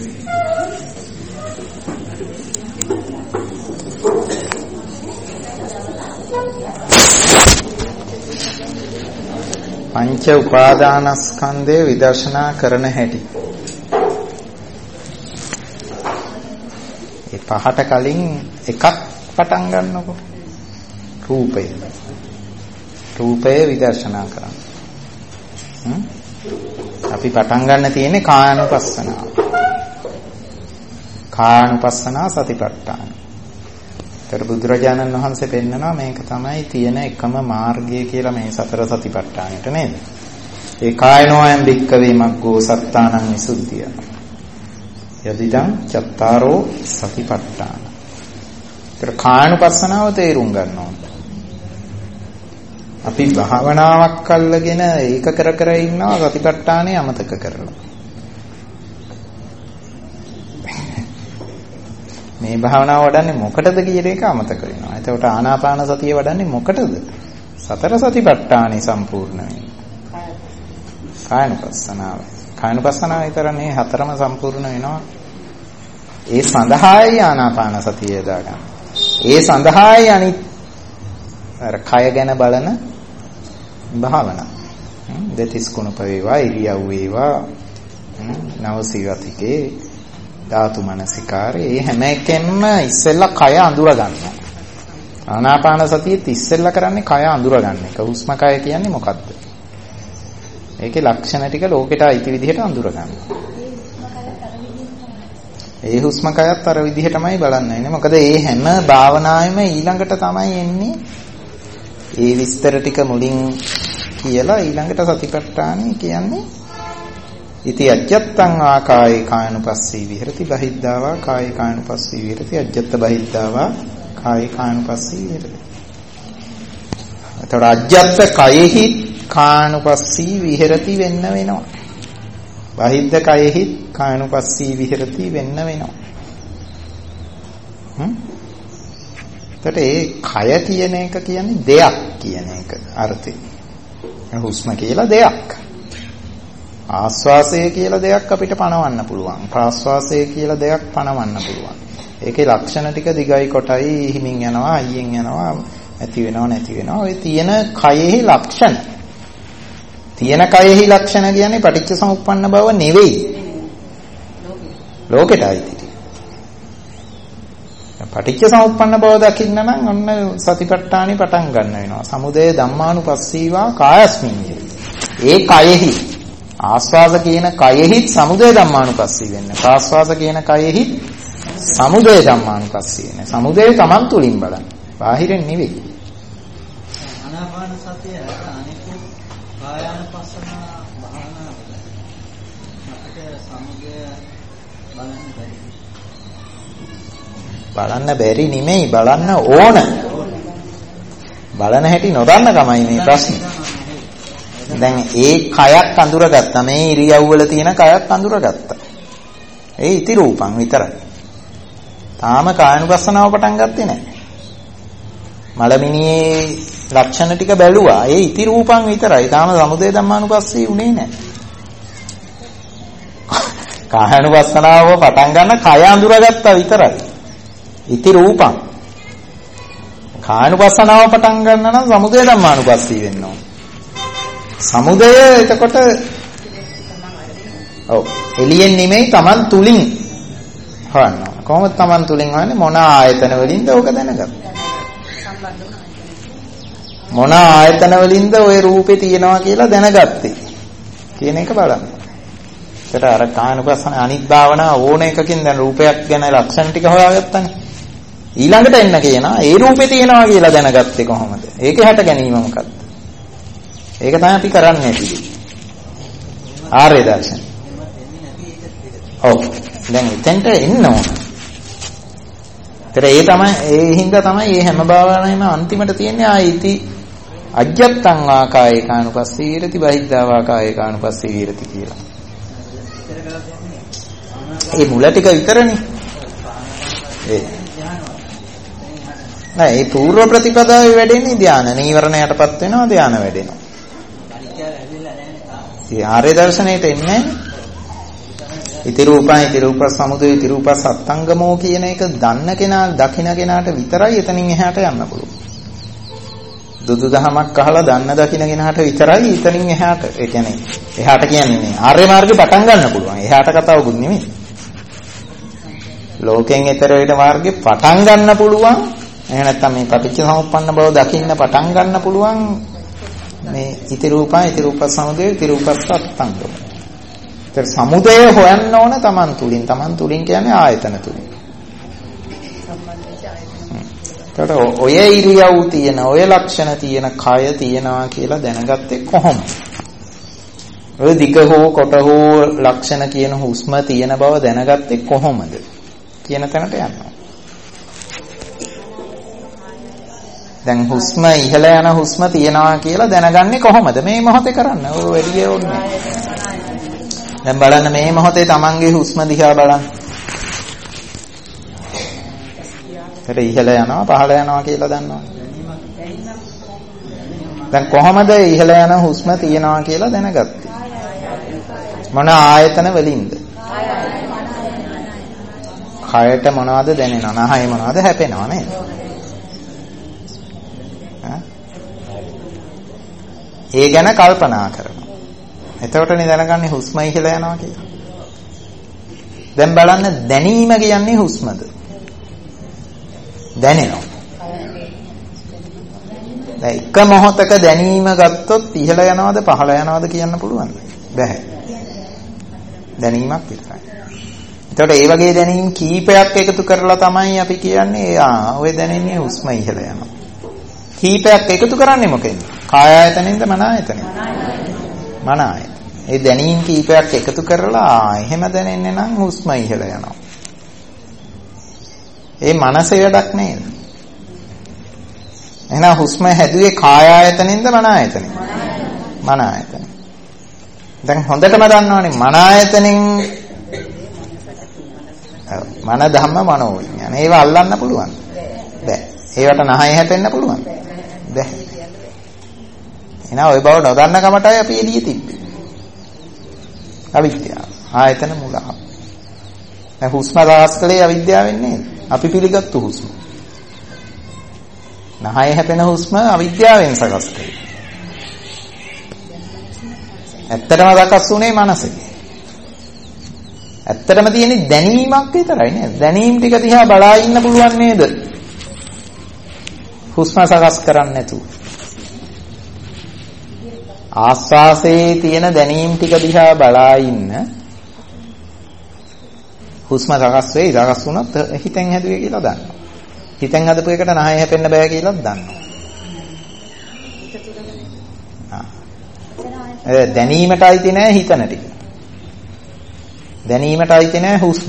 පංච උපාදානස්කන්ධය විදර්ශනා කරන හැටි. ඒ පහට කලින් එකක් පටන් ගන්නකො. රූපය. රූපය විදර්ශනා කරන්න. අපි පටන් ගන්න තියෙන්නේ කායानुපස්සනාව. කායानुපස්සනා සතිපට්ඨාන. ඒතර බුදුරජාණන් වහන්සේ පෙන්නනවා මේක තමයි තියෙන එකම මාර්ගය කියලා මේ සතර සතිපට්ඨානෙට නේද? ඒ කායනෝයන් භික්කවේ මග්ගෝ සත්තානං විසුද්ධිය. යදිදං චත්තාරෝ සතිපට්ඨාන. ඒතර කායानुපස්සනාව තේරුම් ගන්න ඕනේ. අපි භාවනාවක් අල්ලගෙන ඒක කර ඉන්නවා සතිපට්ඨානෙ අමතක කරලා. මේ භාවනාව වඩන්නේ මොකටද කියන එක අමතක වෙනවා. එතකොට ආනාපාන සතිය වඩන්නේ මොකටද? සතර සතිපට්ඨානෙ සම්පූර්ණ වෙන්නේ. කායනුපස්සනාව. කායනුපස්සනාව විතරනේ හතරම සම්පූර්ණ වෙනවා. ඒ සඳහායි ආනාපාන සතිය යොදාගන්න. ඒ සඳහායි අනිත් අර කය ගැන බලන භාවනා. දෙතිස් කුණප වේවා ඉරියව් වේවා නවසීවතිකේ ධාතු මනසිකාරේ මේ හැම එකෙන්ම ඉස්සෙල්ලා කය අඳුර ගන්නවා. ආනාපාන සතියෙත් ඉස්සෙල්ලා කරන්නේ කය අඳුර ගන්න එක. හුස්ම කය කියන්නේ මොකද්ද? ඒකේ ලක්ෂණ ටික ලෝකෙට අයිති විදිහට අඳුර ගන්නවා. ඒ හුස්ම කයත් අර විදිහටමයි බලන්න ඉන්නේ. මොකද මේ හැම භාවනාවෙම ඊළඟට තමයි එන්නේ. ඒ විස්තර ටික මුලින් කියලා ඊළඟට සතිපට්ඨානෙ කියන්නේ ඉති අජ්ජත්තං ආකායේ කායනුපස්සී විහෙරති බහිද්ධාවා කායේ කායනුපස්සී විහෙරති අජ්ජත්ත බහිද්ධාවා කායේ කායනුපස්සී විහෙරති. එතකොට අජ්ජත්ත කයෙහි කායනුපස්සී විහෙරති වෙන්න වෙනවා. බහිද්ධ කයෙහි කායනුපස්සී විහෙරති වෙන්න වෙනවා. එතකොට ඒ කය කියන එක කියන්නේ දෙයක් කියන එක අර්ථය. හුස්ම කියලා දෙයක්. ආස්වාසය කියලා දෙයක් අපිට පණවන්න පුළුවන්. ප්‍රාස්වාසය කියලා දෙයක් පණවන්න පුළුවන්. ඒකේ ලක්ෂණ ටික දිගයි කොටයි හිමින් යනවා, අයියෙන් යනවා, ඇති වෙනව නැති වෙනවා. ඔය තියෙන කයෙහි ලක්ෂණ. තියෙන කයෙහි ලක්ෂණ කියන්නේ පටිච්චසමුප්පන්න බව නෙවෙයි. ලෝකෙටයි තියෙන්නේ. පටිච්චසමුප්පන්න බව දකින්න නම් ඔන්න සතිපට්ඨානෙ පටන් ගන්න වෙනවා. සමුදය ධම්මානුපස්සීවා කායස්මින්. ඒ කයෙහි ආස්වාද කියන කයෙහි සමුදය ධම්මානුපස්සී වෙන්න. ප්‍රාස්වාද කියන කයෙහි සමුදය ධම්මානුපස්සී වෙන්න. සමුදය තමන් තුලින් බලන්න. බාහිරින් නෙවෙයි. ආනාපාන සතිය අනිකුත් කායානුපස්සන භාවනාවල අපිට සමුදය බලන්න බැරි නෙමෙයි බලන්න ඕන. බලන හැටි නොදන්න කමයි මේ ප්‍රශ්නේ. දැන් ඒ කයක් අඳුරගත්තා. මේ ඉරියව් වල තියෙන කයක් අඳුරගත්තා. ඒ ඉති රූපං විතරයි. තාම කායනුපස්සනාව පටන් ගත්තේ නැහැ. මලමිනියේ ලක්ෂණ ටික බැලුවා. ඒ ඉති රූපං විතරයි. තාම සමුදය ධම්මානුපස්සී උනේ නැහැ. කායනුපස්සනාව පටන් ගන්න කය අඳුරගත්තා විතරයි. ඉති රූපං. කායනුපස්සනාව පටන් ගන්න නම් සමුදය ධම්මානුපස්සී වෙන්න ඕන. සමුදය එතකොට ඔව් එළියෙන් නෙමෙයි Taman තුලින් හොයන්න. කොහොමද Taman තුලින් හොයන්නේ? මොන ආයතන වලින්ද ඕක දැනගන්න. මොන ආයතන වලින්ද ওই රූපේ තියෙනවා කියලා දැනගත්තේ කියන එක බලන්න. ඒතර අර කායනුපස්සන අනිත් භාවනා ඕන එකකින් දැන් රූපයක් ගැන ලක්ෂණ ටික හොයාගත්තානේ. ඊළඟට එන්න කියනවා ඒ රූපේ තියෙනවා කියලා දැනගත්තේ කොහොමද? ඒකේ හැට ගැනීම මොකක්ද? ඒක තමයි අපි කරන්නේ පිළි. ආර්ය දර්ශන. ඔව්. දැන් එතෙන්ට එන්න ඕන. ඒ තමයි ඒ හින්දා තමයි මේ හැම භාවනාවෙම අන්තිමට තියෙන්නේ ආයිති අජ්ජත්තං ආකායේ කානුපස්සී විරති බහිද්ධා වාකායේ කානුපස්සී විරති කියලා. ඒ මුල ටික විතරනේ. නෑ ඒ පූර්ව ප්‍රතිපදාවේ වැඩෙන්නේ ධානය. නීවරණයටපත් වෙනවා ධානය වැඩෙනවා. ඒ ආර්ය දර්ශනයට එන්නේ ඉති රූප සමුදය ඉති රූප සත්ංගමෝ කියන එක දන්න කෙනා දකින කෙනාට විතරයි එතනින් එහාට යන්න පුළුවන්. දුදු දහමක් අහලා දන්න දකින කෙනාට විතරයි එතනින් එහාට. ඒ කියන්නේ එහාට කියන්නේ ආර්ය මාර්ගේ පටන් ගන්න පුළුවන්. එහාට කතාවකුත් නෙමෙයි. ලෝකෙන් ඈතර වෙන මාර්ගේ පටන් ගන්න පුළුවන්. එහෙම නැත්නම් මේ පටිච්චසමුප්පන්න බව දකින්න පටන් ගන්න පුළුවන්. මේ ඉති රූප සමුදය ඉති රූප සත්ංගම. ඒතර සමුදය හොයන්න ඕන Taman තුලින්. Taman තුලින් කියන්නේ ආයතන තුලින්. ඒතර ඔය ඉරියව් තියෙන, ඔය ලක්ෂණ තියෙන කය තියනවා කියලා දැනගත්තේ කොහොමද? ඔය දිග හෝ කොට හෝ ලක්ෂණ කියන හුස්ම තියෙන බව දැනගත්තේ කොහොමද? කියන තැනට යනවා. දැන් හුස්ම ඉහළ යන හුස්ම තියනවා කියලා දැනගන්නේ කොහොමද? මේ මොහොතේ කරන්න. ඔය වැඩි ඕනේ. දැන් බලන්න මේ මොහොතේ Tamanගේ හුස්ම දිහා බලන්න. ඒකට ඉහළ යනවා පහළ යනවා කියලා දන්නවා. දැන් කොහොමද ඉහළ යන හුස්ම තියනවා කියලා දැනගත්තේ? මොන ආයතන වලින්ද? කයට මොනවද දැනෙනවා? නහය මොනවද හැපෙනවා නේද? ඒ ගැන කල්පනා කරනවා. එතකොටනේ දැනගන්නේ හුස්ම ඉහළ යනවා කියලා. දැන් බලන්න දැනීම කියන්නේ හුස්මද? දැනෙනවා. දැන් එක මොහොතක දැනීම ගත්තොත් ඉහළ යනවද පහළ යනවද කියන්න පුළුවන්ද? බැහැ. දැනීමක් විතරයි. එතකොට ඒ වගේ දැනීම් කීපයක් එකතු කරලා තමයි අපි කියන්නේ ඔය දැනෙන්නේ හුස්ම ඉහළ යනවා. කීපයක් එකතු කරන්නේ මොකෙන්ද? කාය ආයතනෙන්ද මන ආයතනෙන්ද? මන ආයතන. ඒ දැනීම් කීපයක් එකතු කරලා එහෙම දැනෙන්නේ නම් හුස්ම ඉහළ යනවා. ඒ මනසේ වැඩක් නේද? එහෙනම් හුස්ම හැදුවේ කාය ආයතනෙන්ද මන ආයතනෙන්ද? මන ආයතනෙන්. දැන් හොඳටම දන්නවනේ මන ආයතනෙන් මන ධම්ම මනෝ විඥාන. ඒවා අල්ලන්න පුළුවන්. බෑ. ඒවට නහය හැපෙන්න පුළුවන්. බෑ. එහෙනම් ওই බව නොදන්න කමටයි අපි එළියේ තිබ්බේ. අවිද්‍යාව. ආයතන මුලා. දැන් හුස්ම රාස්කලේ අවිද්‍යාවෙන් නේද? අපි පිළිගත්තු හුස්ම. නහය හැපෙන හුස්ම අවිද්‍යාවෙන් සකස් කරේ. ඇත්තටම සකස් වුණේ මනසේ. ඇත්තටම තියෙන්නේ දැනීමක් විතරයි නේද? දැනීම් ටික දිහා බලා ඉන්න පුළුවන් නේද? හුස්ම සකස් කරන්නේ නැතුව. ආස්වාසේ තියෙන දැනීම් ටික දිහා බලා ඉන්න හුස්ම සකස් වෙයි. සකස් වුණොත් හිතෙන් හැදුවේ කියලා දන්නවා. හිතෙන් හදපු එකට නහය හැපෙන්න බෑ කියලාත් දන්නවා. දැනීමට අයිති නෑ හිතන ටික. දැනීමට අයිති නෑ හුස්ම.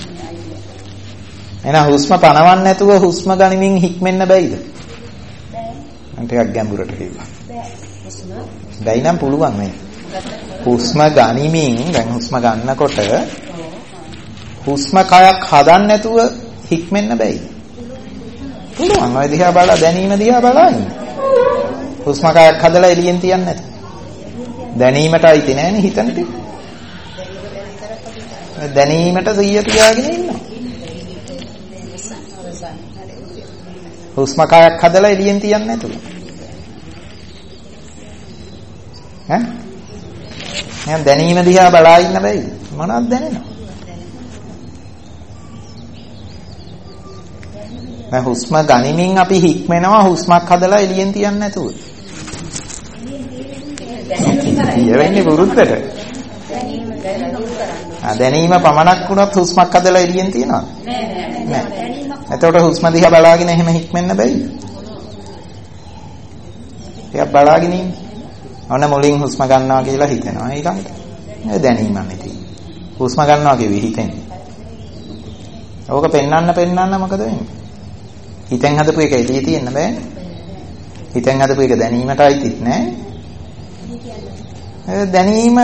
එහෙනම් හුස්ම පනවන්න නැතුව හුස්ම ගනිමින් හික්මෙන්න බැයිද? බෑ. ටිකක් ගැඹුරට කිව්වා. බෑ. හුස්ම බැයි නම් පුළුවන් නේ. හුස්ම ගනිමින් දැන් හුස්ම ගන්නකොට හුස්ම කයක් හදන්න නැතුව හික්මෙන්න බැයි. පුළුවන්. ඔය දිහා බලලා දැනීම දිහා බලලා ඉන්න. හුස්ම කයක් හදලා එළියෙන් තියන්නේ නැත. දැනීමට අයිති නෑනේ හිතන ටික. දැනීමට සිහිය තියාගෙන ඉන්නවා. හුස්ම කයක් හදලා එළියෙන් තියන්නේ නැතුව. ඈ දැනීම දිහා බලා ඉන්න බැයි. මොනවද දැනෙනවා? දැන් හුස්ම ගනිමින් අපි හික්මෙනවා හුස්මක් හදලා එළියෙන් තියන්නේ නැතුව. ඊවෙන්නේ වරුද්දට. දැනීම පමණක් වුණත් හුස්මක් හදලා එළියෙන් තියනවද? නෑ. එතකොට හුස්ම දිහා බලාගෙන එහෙම හික්මෙන්න බැයි. එයා බලාගෙන ඉන්න. ඔන්න මුලින් හුස්ම ගන්නවා කියලා හිතෙනවා. ඊළඟට දැනීමක් නෙති. හුස්ම ගන්නවා කිව්වේ හිතෙන්නේ. ඕක පෙන්වන්න මොකද වෙන්නේ? හිතෙන් හදපු එක එළියේ තියෙන්න බෑනේ. හිතෙන් හදපු එක දැනීමට අයිතිත් නෑ. දැනීම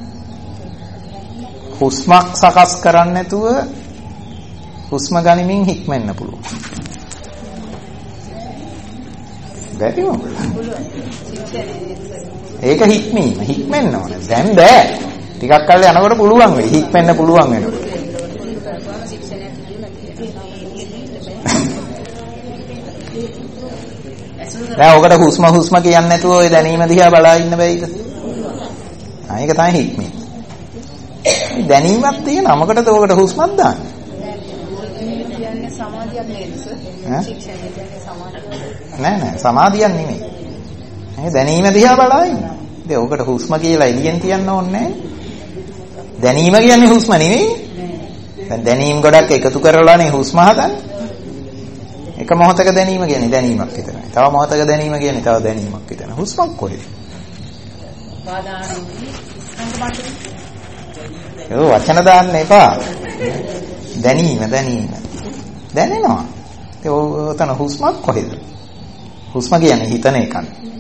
හුස්මක් සකස් කරන්නේ නැතුව හුස්ම ගනිමින් හික්මෙන්න පුළුවන්. බැරිම ඒක හික්මීම හික්මෙන්න ඕනේ. දැන් බෑ. ටිකක් ටිකක් කල් යනකොට පුළුවන් වෙයි. හික්මෙන්න පුළුවන් වෙනවා. දැන් ඔකට හුස්ම කියන්නේ නැතුව ඔය දැනීම දිහා බලා ඉන්න බැයිද? ඒක තමයි හික්මීම. දැනීමක් තියෙනවා. මොකටද ඔකට හුස්මක් දාන්නේ? කියන්නේ සමාධියක් නේද සර්? ශික්ෂණය කියන්නේ සමාධියක්. නෑ සමාධියක් නෙමෙයි. මේ දැනීම දිහා බලා ඉන්න. ඉතින් ඔකට හුස්ම කියලා එළියෙන් තියන්න ඕනේ නෑ. දැනීම කියන්නේ හුස්ම නෙමෙයි. දැන් දැනීම් ගොඩක් එකතු කරලානේ හුස්ම හදන්නේ. එක මොහොතක දැනීම කියන්නේ දැනීමක් විතරයි. තව මොහොතක දැනීම කියන්නේ තව දැනීමක් විතරයි. හුස්මක් කොහෙද? ඒ වචන දාන්න එපා. දැනීම දැනෙනවා. ඒ ඔතන හුස්මක් කොහෙද? හුස්ම කියන්නේ හිතන එකක්.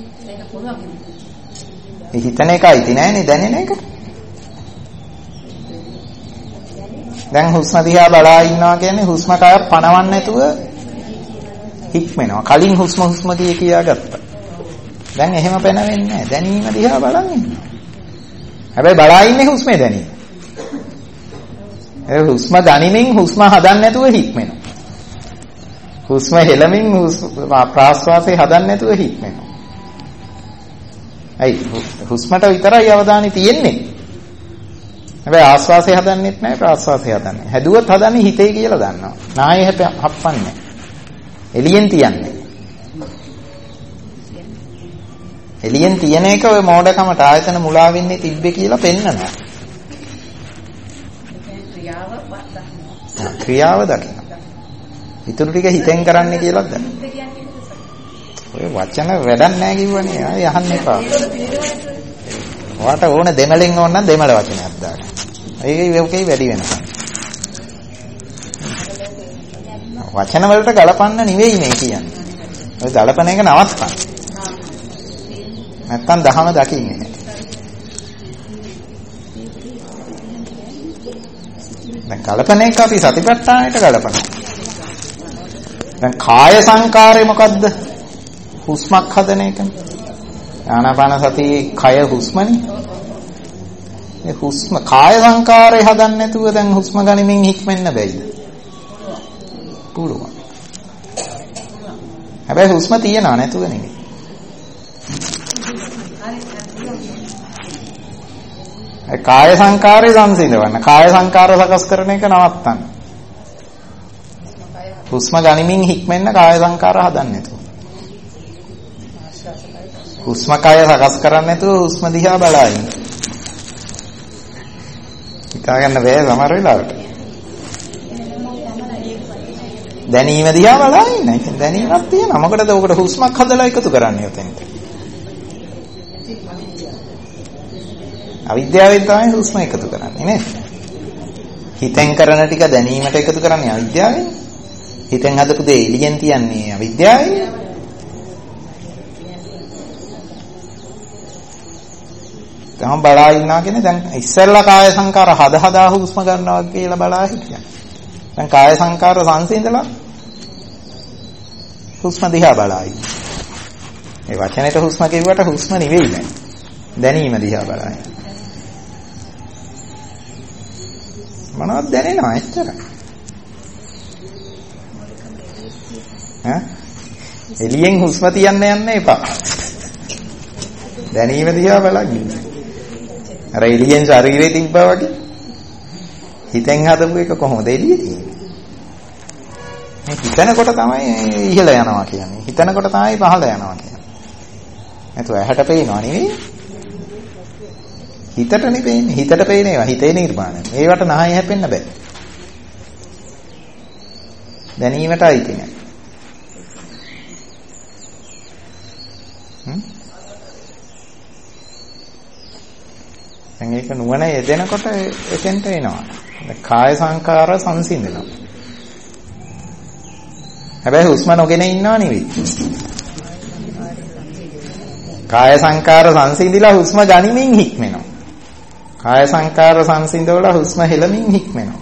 ඒ හිතන එකයි තියන්නේ දැනෙන එක. දැන් හුස්ම දිහා බලා ඉන්නවා කියන්නේ හුස්ම කය පණවන්න නැතුව හික්මෙනවා. කලින් හුස්ම කියා ගත්තා. දැන් එහෙම පැනවෙන්නේ නැහැ. දැනීම දිහා බලන් ඉන්නවා. හැබැයි බලා ඉන්නේ හුස්මේ දැනීම. ඒ හුස්ම ගනිමින් හුස්ම හදන්න නැතුව හික්මෙනවා. හුස්ම හෙලමින් ප්‍රාශ්වාසය හදන්න නැතුව හික්මෙනවා. හුස්මට විතරයි අවධානය තියෙන්නේ. හැබැයි ආශ්වාසය හදන්නෙත් නැහැ ප්‍රාශ්වාසය හදන්නේ. හැදුවත් හදන්නේ හිතේ කියලා දන්නවා. නායේ හප්පන්නේ. එළියෙන් තියන්නේ. එළියෙන් තියෙන එක ඔය මෝඩකමට ආයතන මුලා වෙන්නේ තිබ්බේ කියලා පෙන්නනවා. ක්‍රියාව දකින්න. ඊටු ටික හිතෙන් කරන්නේ කියලාද දන්න. ඔය වචන වැඩක් නැහැ කිව්වනේ. ආයෙ අහන්න එපා. ඔයාට ඕන දෙමළෙන් ඕන නම් දෙමළ වචනයක් දාන්න. ඒකේ වැඩි වෙනවා. වචන වලට ගලපන්න නෙවෙයි මේ කියන්නේ. ඔය ගලපන එක නවත්තන්න. නැත්තම් දහම දකින්නේ නැහැ. දැන් ගලපන එක අපි සතිපට්ඨානයට ගලපනවා. දැන් කාය සංකාරය මොකද්ද? හුස්මක් හදන එකනේ. ආනාපාන සති කය හුස්මනේ. මේ හුස්ම කාය සංකාරය හදන්න නැතුව දැන් හුස්ම ගනිමින් හික්මෙන්න බැයිද? පුළුවන්. හැබැයි හුස්ම තියනවා නැතුව නෙමෙයි. ඒ කාය සංකාරය සංසිඳවන්න. කාය සංකාර සකස් කරන එක නවත්තන්න. හුස්ම ගනිමින් හික්මෙන්න කාය සංකාර හදන්න නැතුව. හුස්ම කය සකස් කරන්නේ නැතුව හුස්ම දිහා බලائیں. හිතා ගන්න බෑ සමහර වෙලාවට. දැනීම දිහා බලائیں. ඉතින් දැනීමක් තියෙනවා. මොකටද ඔකට හුස්මක් හදලා එකතු කරන්නේ උතෙන්ට? අවිද්‍යාවෙන් තමයි හුස්ම එකතු කරන්නේ නේද? හිතෙන් කරන ටික දැනීමට එකතු කරන්නේ අවිද්‍යාවෙන්. හිතෙන් හදපු දේ එළියෙන් තියන්නේ අවිද්‍යාවෙන්. තමන් බලා ඉන්නවා කියන්නේ දැන් ඉස්සෙල්ලා කාය සංකාර හදා හුස්ම ගන්නවා කියලා බලා හිටියා. දැන් කාය සංකාර සංසිඳලා හුස්ම දිහා බලائیں. මේ වචනෙට හුස්ම කියුවට හුස්ම නෙවෙයි නෑ. දැනීම දිහා බලائیں. මොනවද දැනෙනවා එච්චරයි. එළියෙන් හුස්ම තියන්න යන්න එපා. දැනීම දිහා බලන්න. අර එළියෙන් ශරීරේ තිබ්බා වගේ හිතෙන් හදපු එක කොහොමද එළියේ තියෙන්නේ? මේ හිතනකොට තමයි ඉහළ යනවා කියන්නේ. හිතනකොට තමයි පහළ යනවා කියන්නේ. නැතුව ඇහැට පේනවා නෙවෙයි. හිතට නෙවෙයි. හිතට පේන ඒවා හිතේ නිර්මාණය. ඒවට නහය හැපෙන්න බෑ. දැනීමට අයිති නෑ. දැන් ඒක නුවණ යෙදෙනකොට එතෙන්ට එනවා. කාය සංකාර සංසිඳනවා. හැබැයි හුස්ම නොගෙන ඉන්නව නෙවෙයි. කාය සංකාර සංසිඳිලා හුස්ම ගනිමින් හික්මෙනවා. කාය සංකාර සංසිඳවලා හුස්ම හෙලමින් හික්මෙනවා.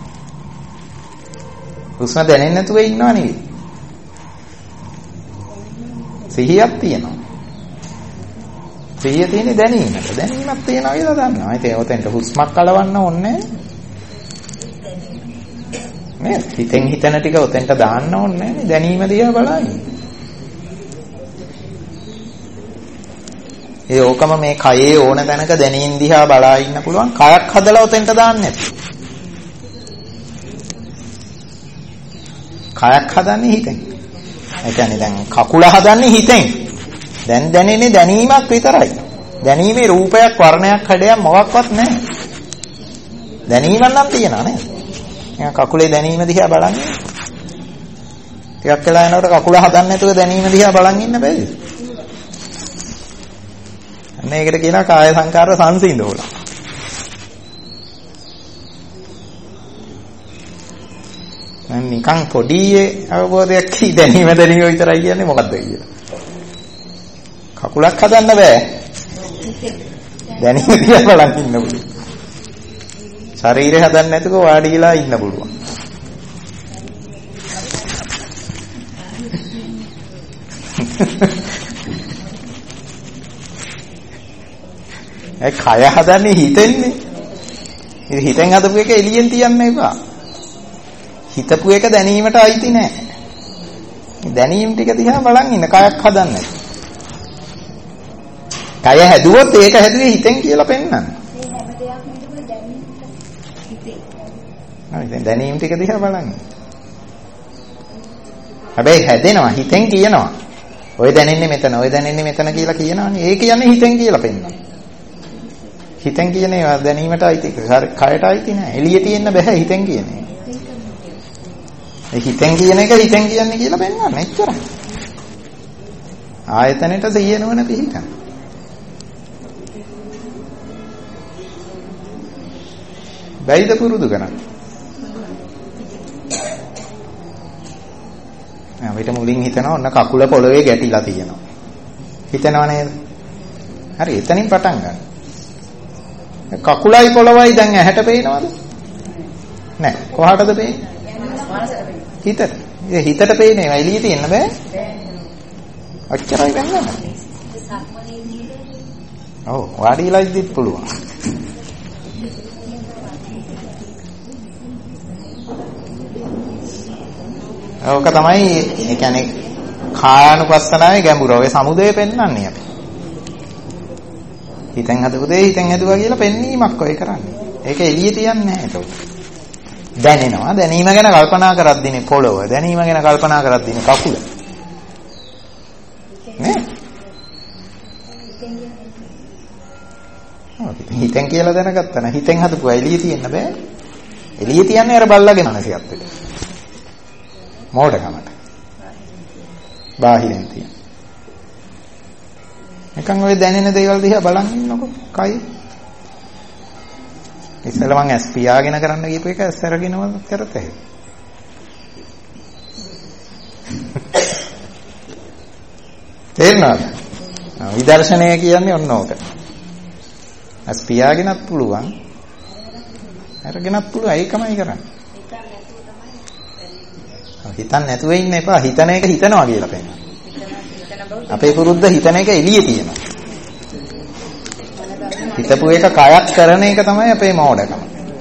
හුස්ම දැනෙන්නේ නැතුව ඉන්නව නෙවෙයි. සිහියක් තියෙනවා. සිහිය තියෙන්නේ දැනීමට. දැනීමක් තියෙනවා කියලා දන්නවා. ඉතින් ඔතෙන්ට හුස්මක් කලවන්න ඕනේ නෑ. හිතෙන් හිතන ටික ඔතෙන්ට දාන්න ඕනේ නෑ. දැනීම දිහා බලන්න. ඒ ඕකම මේ කයේ ඕන තැනක දැනීම් දිහා බලා ඉන්න පුළුවන්. කයක් හදලා ඔතෙන්ට දාන්න නැති. කයක් හදන්නේ හිතෙන්. ඒ කියන්නේ දැන් කකුල හදන්නේ හිතෙන්. දැන් දැනෙන්නේ දැනීමක් විතරයි. දැනීමේ රූපයක්, වර්ණයක්, හැඩයක් මොකක්වත් නැහැ. දැනීමක් නම් තියනවා නේද? එහෙනම් කකුලේ දැනීම දිහා බලන්නේ. ටිකක් වෙලා යනකොට කකුල හදන්න නැතුව දැනීම දිහා බලන් ඉන්න බැරිද? මේකට කියනවා කාය සංකාර සංසිඳෝල. නිකන් පොඩි අවබෝධයක් දැනීම විතරයි කියන්නේ මොකද්ද කියලා. කකුලක් හදන්න බෑ. දැනීම දිහා බලන් ඉන්න පුළුවන්. ශරීරය හදන්න නැතුව වාඩිලා ඉන්න පුළුවන්. ඒ කය හදන්නේ හිතෙන්නේ. ඉතින් හිතෙන් හදපු එක එළියෙන් තියන්න එපා. හිතපු එක දැනීමට අයිති නෑ. දැනීම ටික දිහා බලන් ඉන්න කයක් හදන්නේ. කය හැදුවොත් ඒක හැදුවේ හිතෙන් කියලා පෙන්නන්න. හරි දැනීම ටික දිහා බලන්න. හැබැයි හැදෙනවා හිතෙන් කියනවා. ඔය දැනෙන්නේ මෙතන, ඔය දැනෙන්නේ මෙතන කියලා කියනවනේ. ඒ කියන්නේ හිතෙන් කියලා පෙන්නනවා. හිතෙන් කියන ඒවා දැනීමට අයිති. කයට අයිති නෑ. එළියේ තියෙන්න බෑ හිතෙන් කියන්නේ. ඒ හිතෙන් කියන එක හිතෙන් කියන්නේ කියලා පෙන්නන්න එච්චරයි. ආයතනෙට සිහිය නොවන පිහිටන. බැයිද පුරුදු කරන්න? අපිට මුලින් හිතනවා ඔන්න කකුල පොළවේ ගැටිලා තියෙනවා. හිතනව නේද? හරි එතනින් පටන් ගන්න. කකුලයි පොළවයි දැන් ඇහැට පේනවද? නෑ. කොහාටද පේන්නේ? හිතට. ඒ හිතට පේන්නේ එළියේ තියෙන්න බෑ. අච්චරයි ගන්න. ඔව් වාඩිලා ඉද්දිත් පුළුවන්. ඕක තමයි ඒ කියන්නේ කායानुපස්සනාවේ ගැඹුර. ඔය සමුදය පෙන්වන්නේ අපි. හිතෙන් හදපු දේ හිතෙන් හදුවා කියලා පෙන්වීමක් ඔය කරන්නේ. ඒක එළියේ තියන්නේ නැහැ ඒක. දැනෙනවා. දැනීම ගැන කල්පනා කරද්දීනේ පොළව. දැනීම ගැන කල්පනා කරද්දීනේ කකුල. නේ? හිතෙන් කියලා දැනගත්තා නම් හිතෙන් හදපුවා එළියේ තියන්න බෑ. එළියේ තියන්නේ අර බල්ලගේ මනසක් අපිට. මෝඩකමට. බාහිරින් තියෙන. නිකන් ඔය දැනෙන දේවල් දිහා බලන් ඉන්නකො කයි. ඉස්සෙල්ලා මං ඇස් පියාගෙන කරන්න ගිහපු එක ඇස් අරගෙනම කරත හැකියි. තේරෙනවද? විදර්ශනය කියන්නේ ඔන්න ඕක. ඇස් පියාගෙනත් පුළුවන්. අරගෙනත් පුළුවන් ඒකමයි කරන්නේ. හිතන්න නැතුව ඉන්න එපා. හිතන එක හිතනවා කියලා පෙන්නන. අපේ පුරුද්ද හිතන එක එළියේ තියෙනවා. හිතපු එක කයක් කරන එක තමයි අපේ මෝඩකම.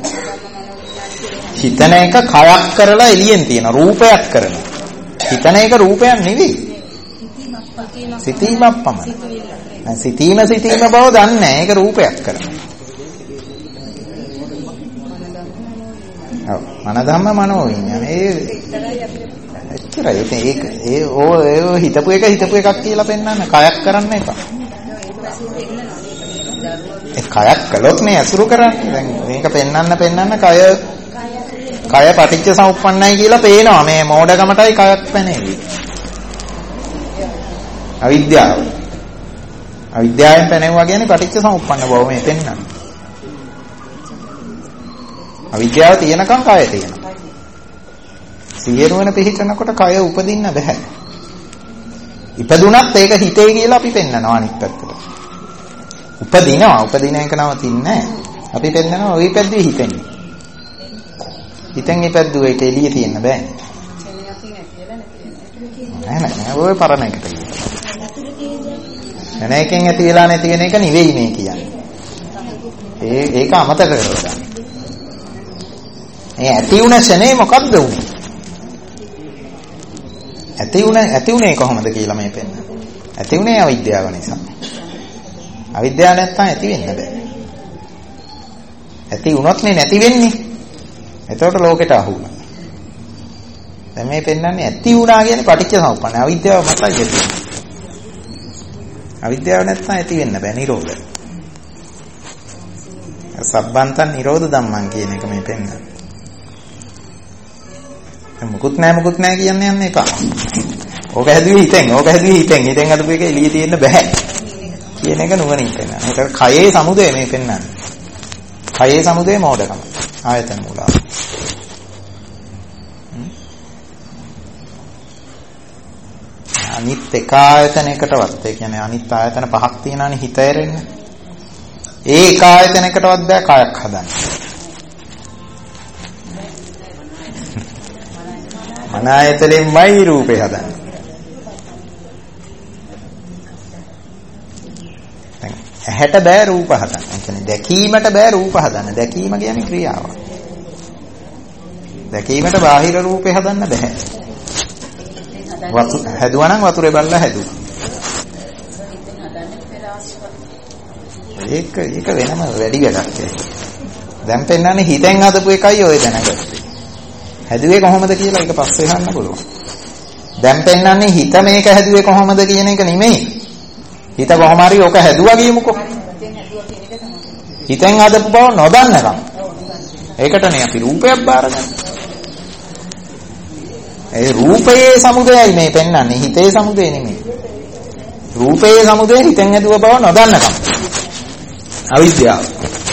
හිතන එක කයක් කරලා එළියෙන් තියෙන රූපයක් කරන. හිතන එක රූපයක් නෙවෙයි. සිතීමක් පමණයි. සිතීම බව දන්නේ නැහැ. ඒක රූපයක් කරනවා. ඔව් මන ධම්ම මනෝ විඤ්ඤාණය එච්චරයි. ඒ හිතපු එකක් කියලා පෙන්නන්න කයක් කරන්න එපා. ඒ කයක් කළොත් නේ අසුරු කරන්නේ. දැන් මේක පෙන්නන්න කය පටිච්ච සමුප්පන්නයි කියලා පේනවා. මේ මෝඩකමටයි කයක් පැනෙන්නේ. අවිද්‍යාවෙන් පැනෙවුවා කියන්නේ පටිච්ච සමුප්පන්න බව මේ පෙන්නන්නේ. අවිද්‍යාව තියෙනකන් කය තියෙනවා. සියරුවන පිහිටනකොට කය උපදින්න බෑ. ඉපදුනත් ඒක හිතේ කියලා අපි පෙන්නනවා අනිත් පැත්තට. උපදින එක නවතින්නේ නැහැ. අපි පෙන්නනවා ওই පැද්දේ හිතෙන්නේ. හිතෙන් ඉපැද්දුව ඒක එළියේ තියෙන්න බෑ. නෑ ඔය පරණ එකට. වෙන එකෙන් ඇති වෙලා නැති වෙන එක නෙවෙයි මේ කියන්නේ. ඒක අමතක කරගන්න. මේ ඇති වුණ ශනේ මොකද්ද උනේ? ඇති උනේ කොහොමද කියලා මේ පෙන්න. ඇති උනේ අවිද්‍යාව නිසා. අවිද්‍යාව නැත්තම් ඇති වෙන්න බෑ. ඇති වුණොත් නේ නැති වෙන්නේ. එතකොට ලෝකෙට අහු වුණා. දැන් මේ පෙන්නන්නේ ඇති වුණා කියන්නේ පටිච්චසමුප්පන්න. අවිද්‍යාව මතයි ඇති. අවිද්‍යාව නැත්තම් ඇති වෙන්න බෑ නිරෝධය. සබ්බන්තං නිරෝධ ධම්මං කියන එක මේ පෙන්නන්නේ. මුකුත් නැහැ කියන්න යන්න එපා. ඕක හැදුවේ හිතෙන්. හිතෙන් අදපු එක එළියේ තියෙන්න බෑ. කියන එක නුවණින් පෙන්නන. ඒක කයේ සමුදය මේ පෙන්නන්නේ. කයේ සමුදය මෝඩකම. ආයතන මූලාව. අනිත් එක ආයතනයකටවත් ඒ කියන්නේ අනිත් ආයතන පහක් තියෙනවානේ හිත ඇරෙන්න. ඒ එක ආයතනයකටවත් බෑ කයක් හදන්න. මන ආයතනෙන්මයි රූපේ හදන්නේ. දැන් ඇහැට බෑ රූප හදන්න. ඒ කියන්නේ දැකීමට බෑ රූප හදන්න. දැකීම කියන්නේ ක්‍රියාව. දැකීමට බාහිර රූපේ හදන්න බෑ. හැදුවා නම් වතුරේ බල්ලා හැදුවා. ඒක වෙනම වැඩි වැඩක් ඒක. දැන් පෙන්නන්නේ හිතෙන් හදපු එකයි ඔය දැනගත්තේ. හැදුවේ කොහොමද කියලා ඒක පස්සේ අහන්න පුළුවන්. දැන් පෙන්නන්නේ හිත මේක හැදුවේ කොහොමද කියන එක නෙමෙයි. හිත කොහොම හරි ඔක හැදුවා කියමුකෝ. හිතෙන් හදපු බව නොදන්නකම. ඒකටනේ අපි රූපයක් බාරගන්නේ. ඒ රූපයේ සමුදයයි මේ පෙන්නන්නේ හිතේ සමුදය නෙමෙයි. රූපයේ සමුදය හිතෙන් හැදුව බව නොදන්නකම. අවිද්‍යාව.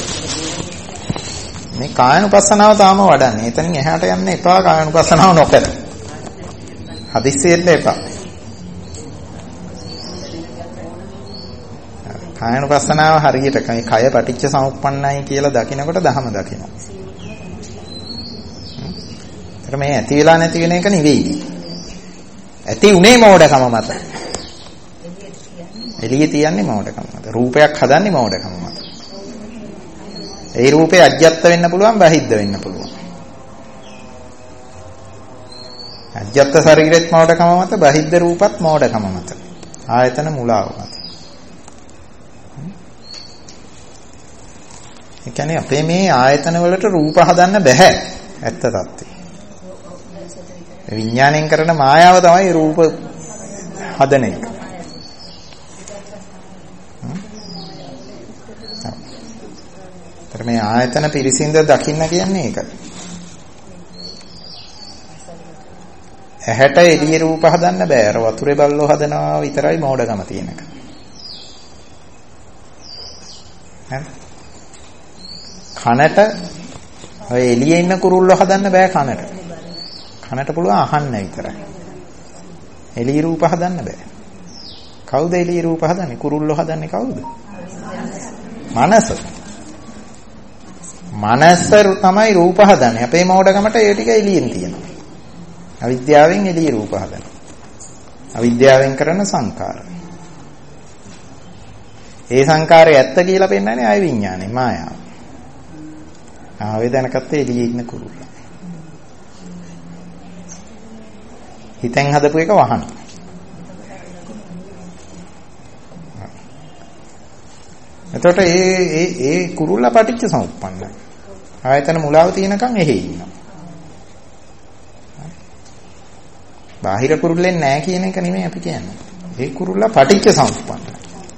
මේ කායනුපස්සනාව තාම වඩන්නේ. එතනින් එහාට යන්න එපා කායනුපස්සනාව නොකර. හදිස්සියෙන්න එපා. කායනුපස්සනාව හරියට මේ කය පටිච්ච සමුප්පන්නයි කියලා දකිනකොට දහම දකිනවා. ඒතර මේ ඇති වෙලා නැති වෙන එක නෙවෙයි. ඇති උනේ මෝඩකම මත. එළියේ තියන්නේ මෝඩකම මත. රූපයක් හදන්නේ මෝඩකම මත. ඒ රූපේ අජ්ජත් වෙන්න පුළුවන් බහිද්ද වෙන්න පුළුවන්. අජ්ජත් ශරීරෙත් මෝඩකම මත බහිද්ද රූපත් මෝඩකම මත. ආයතන මුලාව මත. ඒ කියන්නේ අපේ මේ ආයතන වලට රූප හදන්න බෑ. ඇත්ත තත්ත්වය. විඥාණයෙන් කරන මායාව තමයි රූප හදන එක. මේ ආයතන පිරිසිඳ දකින්න කියන්නේ ඒකයි. ඇහැට එළිය රූප හදන්න බෑ. අර වතුරේ බල්ලෝ හදනවා විතරයි මෝඩකම තියෙන එක. කනට ඔය එළියේ ඉන්න කුරුල්ලෝ හදන්න බෑ කනට. කනට පුළුවන් අහන්න විතරයි. එළිය රූප හදන්න බෑ. කවුද එළිය රූප හදන්නේ? කුරුල්ලෝ හදන්නේ කවුද? මනස. මනස තමයි රූප හදන්නේ. අපේ මෝඩකමට ඒ ටික එළියෙන් තියෙනවා. අවිද්‍යාවෙන් එළිය රූප හදනවා. අවිද්‍යාවෙන් කරන සංකාර. ඒ සංකාරය ඇත්ත කියලා පෙන්නන්නේ ආය විඥානේ මායාව. ආවේ දැනගත්තේ එළියේ ඉන්න කුරුල්ල. හිතෙන් හදපු එක වහන. එතකොට ඒ කුරුල්ල පටිච්ච සමුප්පන්නයි. ආයතන මුලාව තියෙනකන් එහෙ ඉන්නවා. බාහිර කුරුල්ලෙන් නැහැ කියන එක නෙමෙයි අපි කියන්නේ. ඒ කුරුල්ල පටිච්ච සමුප්පන්නයි.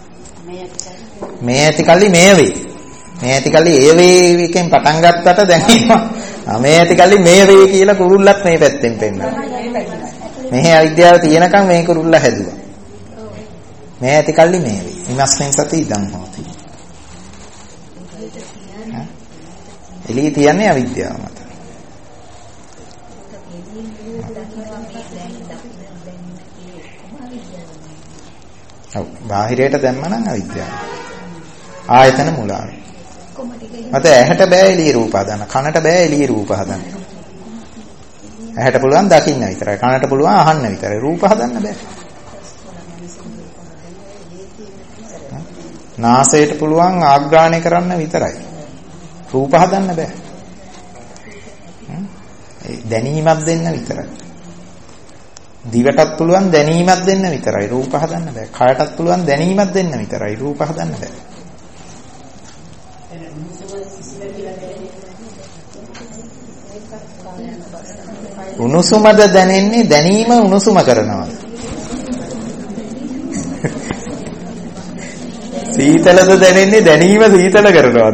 මේ ඇති කල්ලි මේ වේ. මේ ඇති කල්ලි ඒ වේ එකෙන් පටන් ගත්තට දැන් මේ ඇති කල්ලි මේ වේ කියලා කුරුල්ලත් මේ පැත්තෙන් පෙන්නනවා. මෙහි අවිද්‍යාව තියෙනකන් මේ කුරුල්ල හැදුවා. මේ ඇති කල්ලි මේ වේ. ඉමස්මෙන් සති ඉදන් හොති. එළියේ තියන්නේ අවිද්‍යාව මත. ඔව් බාහිරයට දැම්මනම් අවිද්‍යාව. ආයතන මුලාව. මත ඇහැට බෑ එළියේ රූප හදන්න. කනට බෑ එළියේ රූප හදන්න. ඇහැට පුළුවන් දකින්න විතරයි. කනට පුළුවන් අහන්න විතරයි. රූප හදන්න බෑ. නාසයට පුළුවන් ආග්‍රහණය කරන්න විතරයි. රූප හදන්න බෑ. දැනීමක් දෙන්න විතරයි. දිවටත් පුළුවන් දැනීමක් දෙන්න විතරයි. රූප හදන්න බෑ. කයටත් පුළුවන් දැනීමක් දෙන්න විතරයි. රූප හදන්න බෑ. උණුසුමද දැනෙන්නේ දැනීම උණුසුම කරනවා. සීතලද දැනෙන්නේ දැනීම සීතල කරනවාද?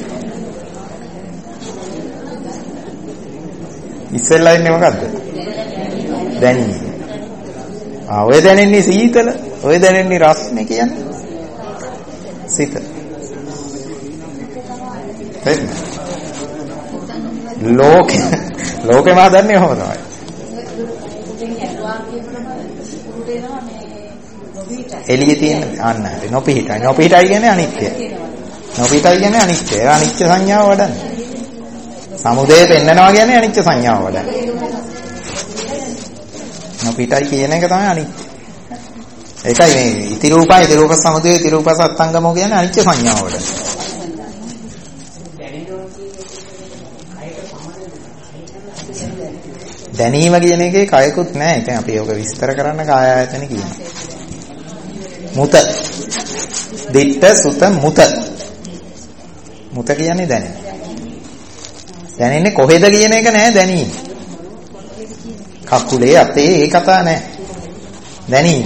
ඉස්සෙල්ලා ඉන්නේ මොකද්ද? දැනීම. ඔය දැනෙන්නේ සීතල, ඔය දැනෙන්නේ රස්නේ කියන්නේ සිත. ලෝකෙම හදන්නේ කොහොමද? එළියේ තියෙන අන්න හරි නොපිහිටයි. නොපිහිටයි කියන්නේ අනිත්‍ය. නොපිහිටයි කියන්නේ අනිත්‍ය. ඒ අනිත්‍ය සංඥාව වඩන්නේ. සමුදය පෙන්නනවා කියන්නේ අනිත්‍ය සංඥාව වඩන්නේ. නොපිහිටයි කියන එක තමයි අනිත්‍ය. ඒකයි මේ ඉති රූප සමුදය ඉති රූප සත්ංගමෝ කියන්නේ අනිත්‍ය සංඥාව වඩන්නේ. දැනීම කියන එකේ කයකුත් නැහැ. ඉතින් අපි ඒක විස්තර කරන්න කාය ආයතන කියනවා. මුත. දිට්ඨ සුත මුත. මුත කියන්නේ දැනෙන. දැනෙන්නේ කොහෙද කියන එක නෑ දැනීම. කකුලේ අතේ ඒ කතා නෑ. දැනීම.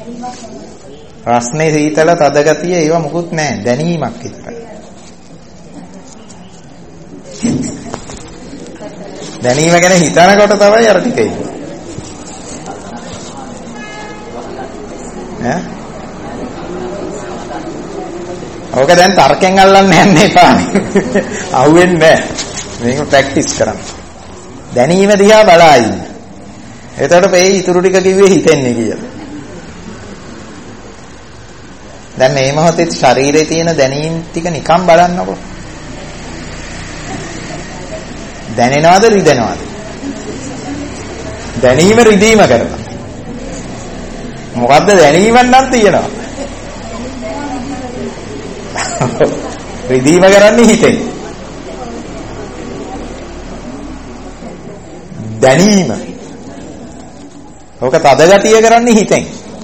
රස්නේ සීතල තද ගතිය ඒව මොකුත් නෑ. දැනීමක් විතරයි. දැනීම ගැන හිතනකොට තමයි අර ටික එන්නේ. ඈ? ඔක දැන් තර්කෙන් අල්ලන්න යන්න එපා. අහුවෙන්නේ නැහැ. මේක ප්‍රැක්ටිස් කරන්න. දැනීම දිහා බලා ඉන්න. එතකොට මේ ඊටු ටික කිව්වේ හිතෙන්නේ කියලා. දැන් මේ මොහොතේ ශරීරයේ තියෙන දැනීම් ටික නිකන් බලන්නකො. දැනෙනවද රිදෙනවද? දැනීම රිදීම කරනවා. මොකද්ද දැනීමක් නම් තියෙනවා. රිදීම කරන්නේ හිතෙන්. දැනීම. ඔක තද ගතිය කරන්නේ හිතෙන්.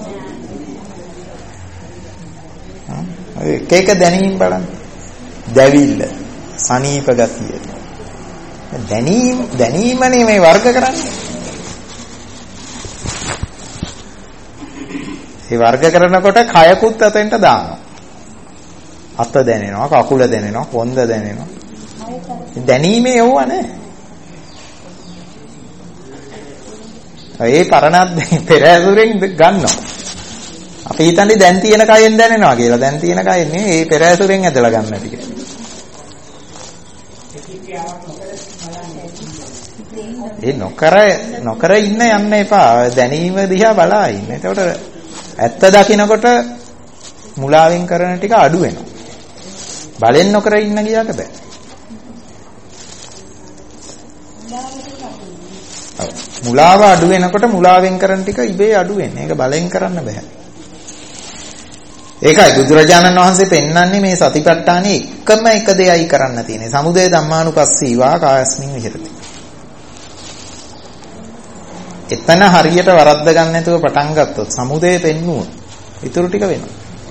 එක එක දැනීම් බලන්න. දැවිල්ල, සනීප ගතිය. දැනීමනේ මේ වර්ග කරන්නේ. ඒ වර්ග කරනකොට කයකුත් අතෙන්ට දානවා. අත දැනෙනවා, කකුල දැනෙනවා, කොන්ද දැනෙනවා. දැනීමේ යවුව නැහැ. ඒ පරණත් පෙර ඇසුරෙන් ගන්නවා. අපි හිතන්නේ දැන් තියෙන කයෙන් දැනෙනවා කියලා. දැන් තියෙන කයෙන් නෙවෙයි, ඒ පෙර ඇසුරෙන් ඇදලා ගන්න ටික. ඒ නොකර ඉන්න යන්න එපා. දැනීම දිහා බලා ඉන්න. එතකොට ඇත්ත දකින්නකොට මුලාවෙන් කරන ටික අඩු වෙනවා. බලෙන් නොකර ඉන්න ගියාට බෑ. මුලාව අඩු වෙනකොට මුලාවෙන් කරන ටික ඉබේ අඩු වෙන්නේ. ඒක බලෙන් කරන්න බෑ. ඒකයි බුදුරජාණන් වහන්සේ පෙන්වන්නේ මේ සතිපට්ඨානේ එකම එක දෙයයි කරන්න තියෙන්නේ. සමුදය ධම්මානුපස්සීවා කායස්මින් විහෙරති. එතන හරියට වරද්ද ගන්න නැතුව පටන් ගත්තොත් සමුදය පෙන්නුවොත් ඊටු ටික වෙනවා.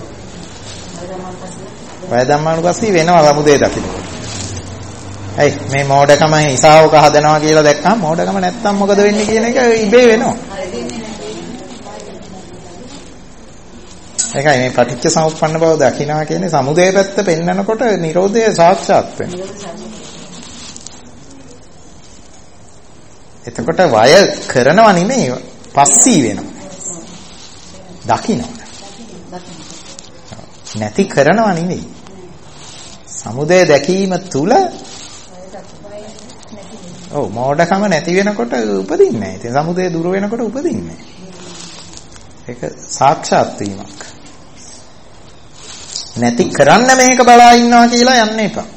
වය ධම්මානුපස්සී වෙනවා සමුදය දකින්න. ඇයි මේ මෝඩකම හිසාවක හදනවා කියලා දැක්කම මෝඩකම නැත්තම් මොකද වෙන්නේ කියන එක ඉබේ වෙනවා. ඒකයි මේ පටිච්ච සමුප්පන්න බව දකින්නවා කියන්නේ සමුදය පැත්ත පෙන්නකොට නිරෝධය සාක්ෂාත් වෙනවා. එතකොට වය කරනව නෙමෙයි පස්සී වෙනවා. දකින්න. නැති කරනව නෙමෙයි. සමුදය දැකීම තුල ඔව් මෝඩකම නැති වෙනකොට උපදින්නේ නැහැ. ඉතින් සමුදය දුර වෙනකොට උපදින්නේ නැහැ. ඒක සාක්ෂාත් වීමක්. නැති කරන්න මේක බලා ඉන්නවා කියලා යන්න එපා.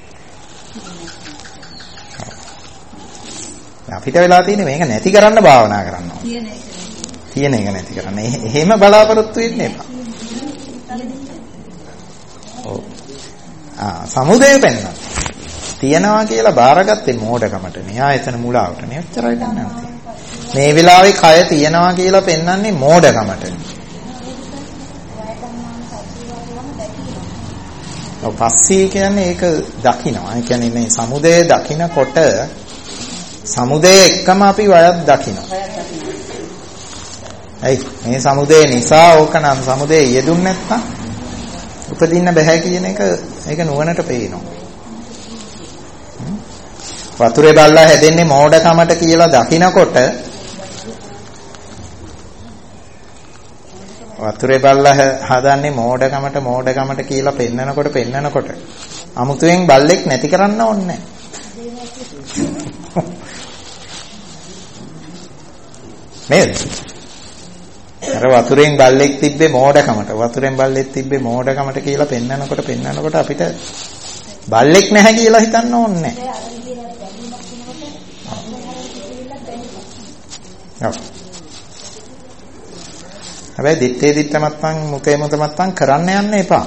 අපිට වෙලා තියෙන්නේ මේක නැති කරන්න භාවනා කරනවා. තියෙන එක නැති කරන්න. එහෙම බලාපොරොත්තු වෙන්න එපා. සමුදය පෙන්නන. තියනවා කියලා බාරගත්තේ මෝඩකමටනේ. ආයතන මුලාවටනේ. එච්චරයි පෙන්නන්නේ. මේ වෙලාවේ කය තියනවා කියලා පෙන්නන්නේ මෝඩකමටනේ. ඔව් පස්සී කියන්නේ ඒක දකිනවා. ඒ කියන්නේ මේ සමුදය දකිනකොට සමුදය එක්කම අපි වයත් දකිනවා. ඇයි මේ සමුදය නිසා ඕකනම් සමුදය යෙදුන්නේ නැත්තම් උපදින්න බෑ කියන එක ඒක නුවණට පේනවා. වතුරේ බල්ලා හැදෙන්නේ මෝඩකමට කියලා දකිනකොට වතුරේ බල්ලා හදන්නේ මෝඩකමට කියලා පෙන්නනකොට අමුතුවෙන් බල්ලෙක් නැති කරන්න ඕනේ නේද? අර වතුරෙන් බල්ලෙක් තිබ්බේ මෝඩකමට කියලා පෙන්නනකොට අපිට බල්ලෙක් නැහැ කියලා හිතන්න ඕනේ නැහැ. හැබැයි දිත්තේ දිත්තමත්පන් මුතේ මුතමත්පන් කරන්න යන්න එපා.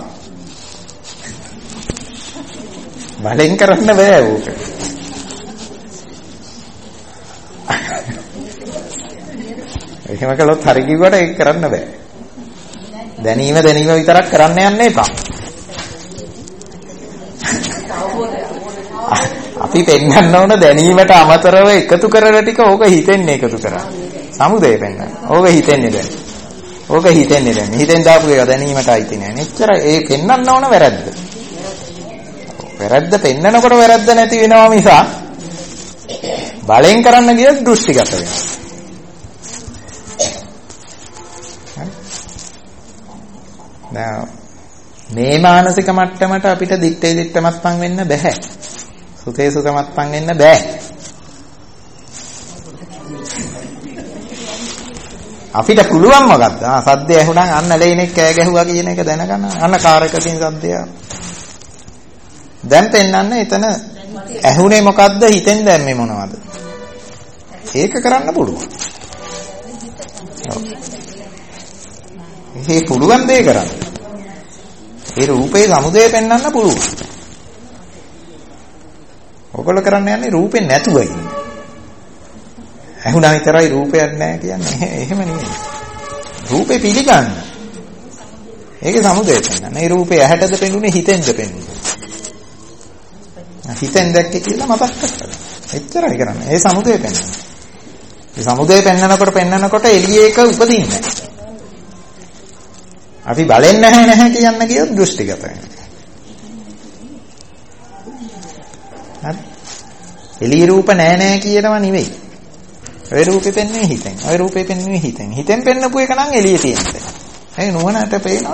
බලෙන් කරන්න බෑ ඕක. එහෙම කළොත් හරි කිව්වට ඒක කරන්න බෑ. දැනීම විතරක් කරන්න යන්න එපා. අපි පෙන්වන්න ඕන දැනීමට අමතරව එකතු කරන ටික ඕක හිතෙන්නේ එකතු කරා. සමුදේ පෙන්වන්න. ඕක හිතෙන්නේ දැන්. හිතෙන් දාපු එක දැනීමට අයිති නෑ. එච්චර ඒ පෙන්වන්න ඕන වැරද්ද. වැරද්ද පෙන්නනකොට වැරද්ද නැති වෙනවා මිස බලෙන් කරන්න ගියොත් දෘෂ්ටිගත වෙනවා. දැන් මේ මානසික මට්ටමට අපිට දිත්තේ දිත්තමත්පන් වෙන්න බෑ. සුතේ සුතමත්පන් වෙන්න බෑ. අපිට පුළුවන් මොකද්ද? සද්දය ඇහුණා අන්න ලේනෙක් කෑ ගැහුවා කියන එක දැනගන්න. අන්න කාර් එකකින් සද්දය. දැන් පෙන්නන්න එතන ඇහුනේ මොකද්ද? හිතෙන් දැම්මේ මොනවද? ඒක කරන්න පුළුවන්. ඒ පුළුවන් දේ කරන්න. ඒ රූපේ සමුදය පෙන්වන්න පුළුවන්. ඔයගොල්ලෝ කරන්න යන්නේ රූපේ නැතුව ඉන්න. ඇහුණා විතරයි රූපයක් නැහැ කියන්නේ එහෙම නෙමෙයි. රූපේ පිළිගන්න. ඒකේ සමුදය පෙන්වන්න. ඒ රූපේ ඇහැටද පෙන්වන්නේ හිතෙන්ද පෙන්වන්නේ. හිතෙන් දැක්කේ කියලා මතක් කරගන්න. එච්චරයි කරන්නේ. ඒ සමුදය පෙන්වන්න. ඒ සමුදය පෙන්වනකොට එළියේ එක උපදින්නේ නැහැ. අපි බලෙන් නැහැ කියන්න කියොත් දෘෂ්ටිගත වෙනවා. හරි. එළියේ රූප නැහැ කියනවා නෙවෙයි. ඔය රූපේ පෙන්වන්නේ හිතෙන්. ඔය රූපේ පෙන්වන්නේ හිතෙන්. හිතෙන් පෙන්නපු එක නම් එළියේ තියෙන්නේ. ඒ නුවණට පේනවා.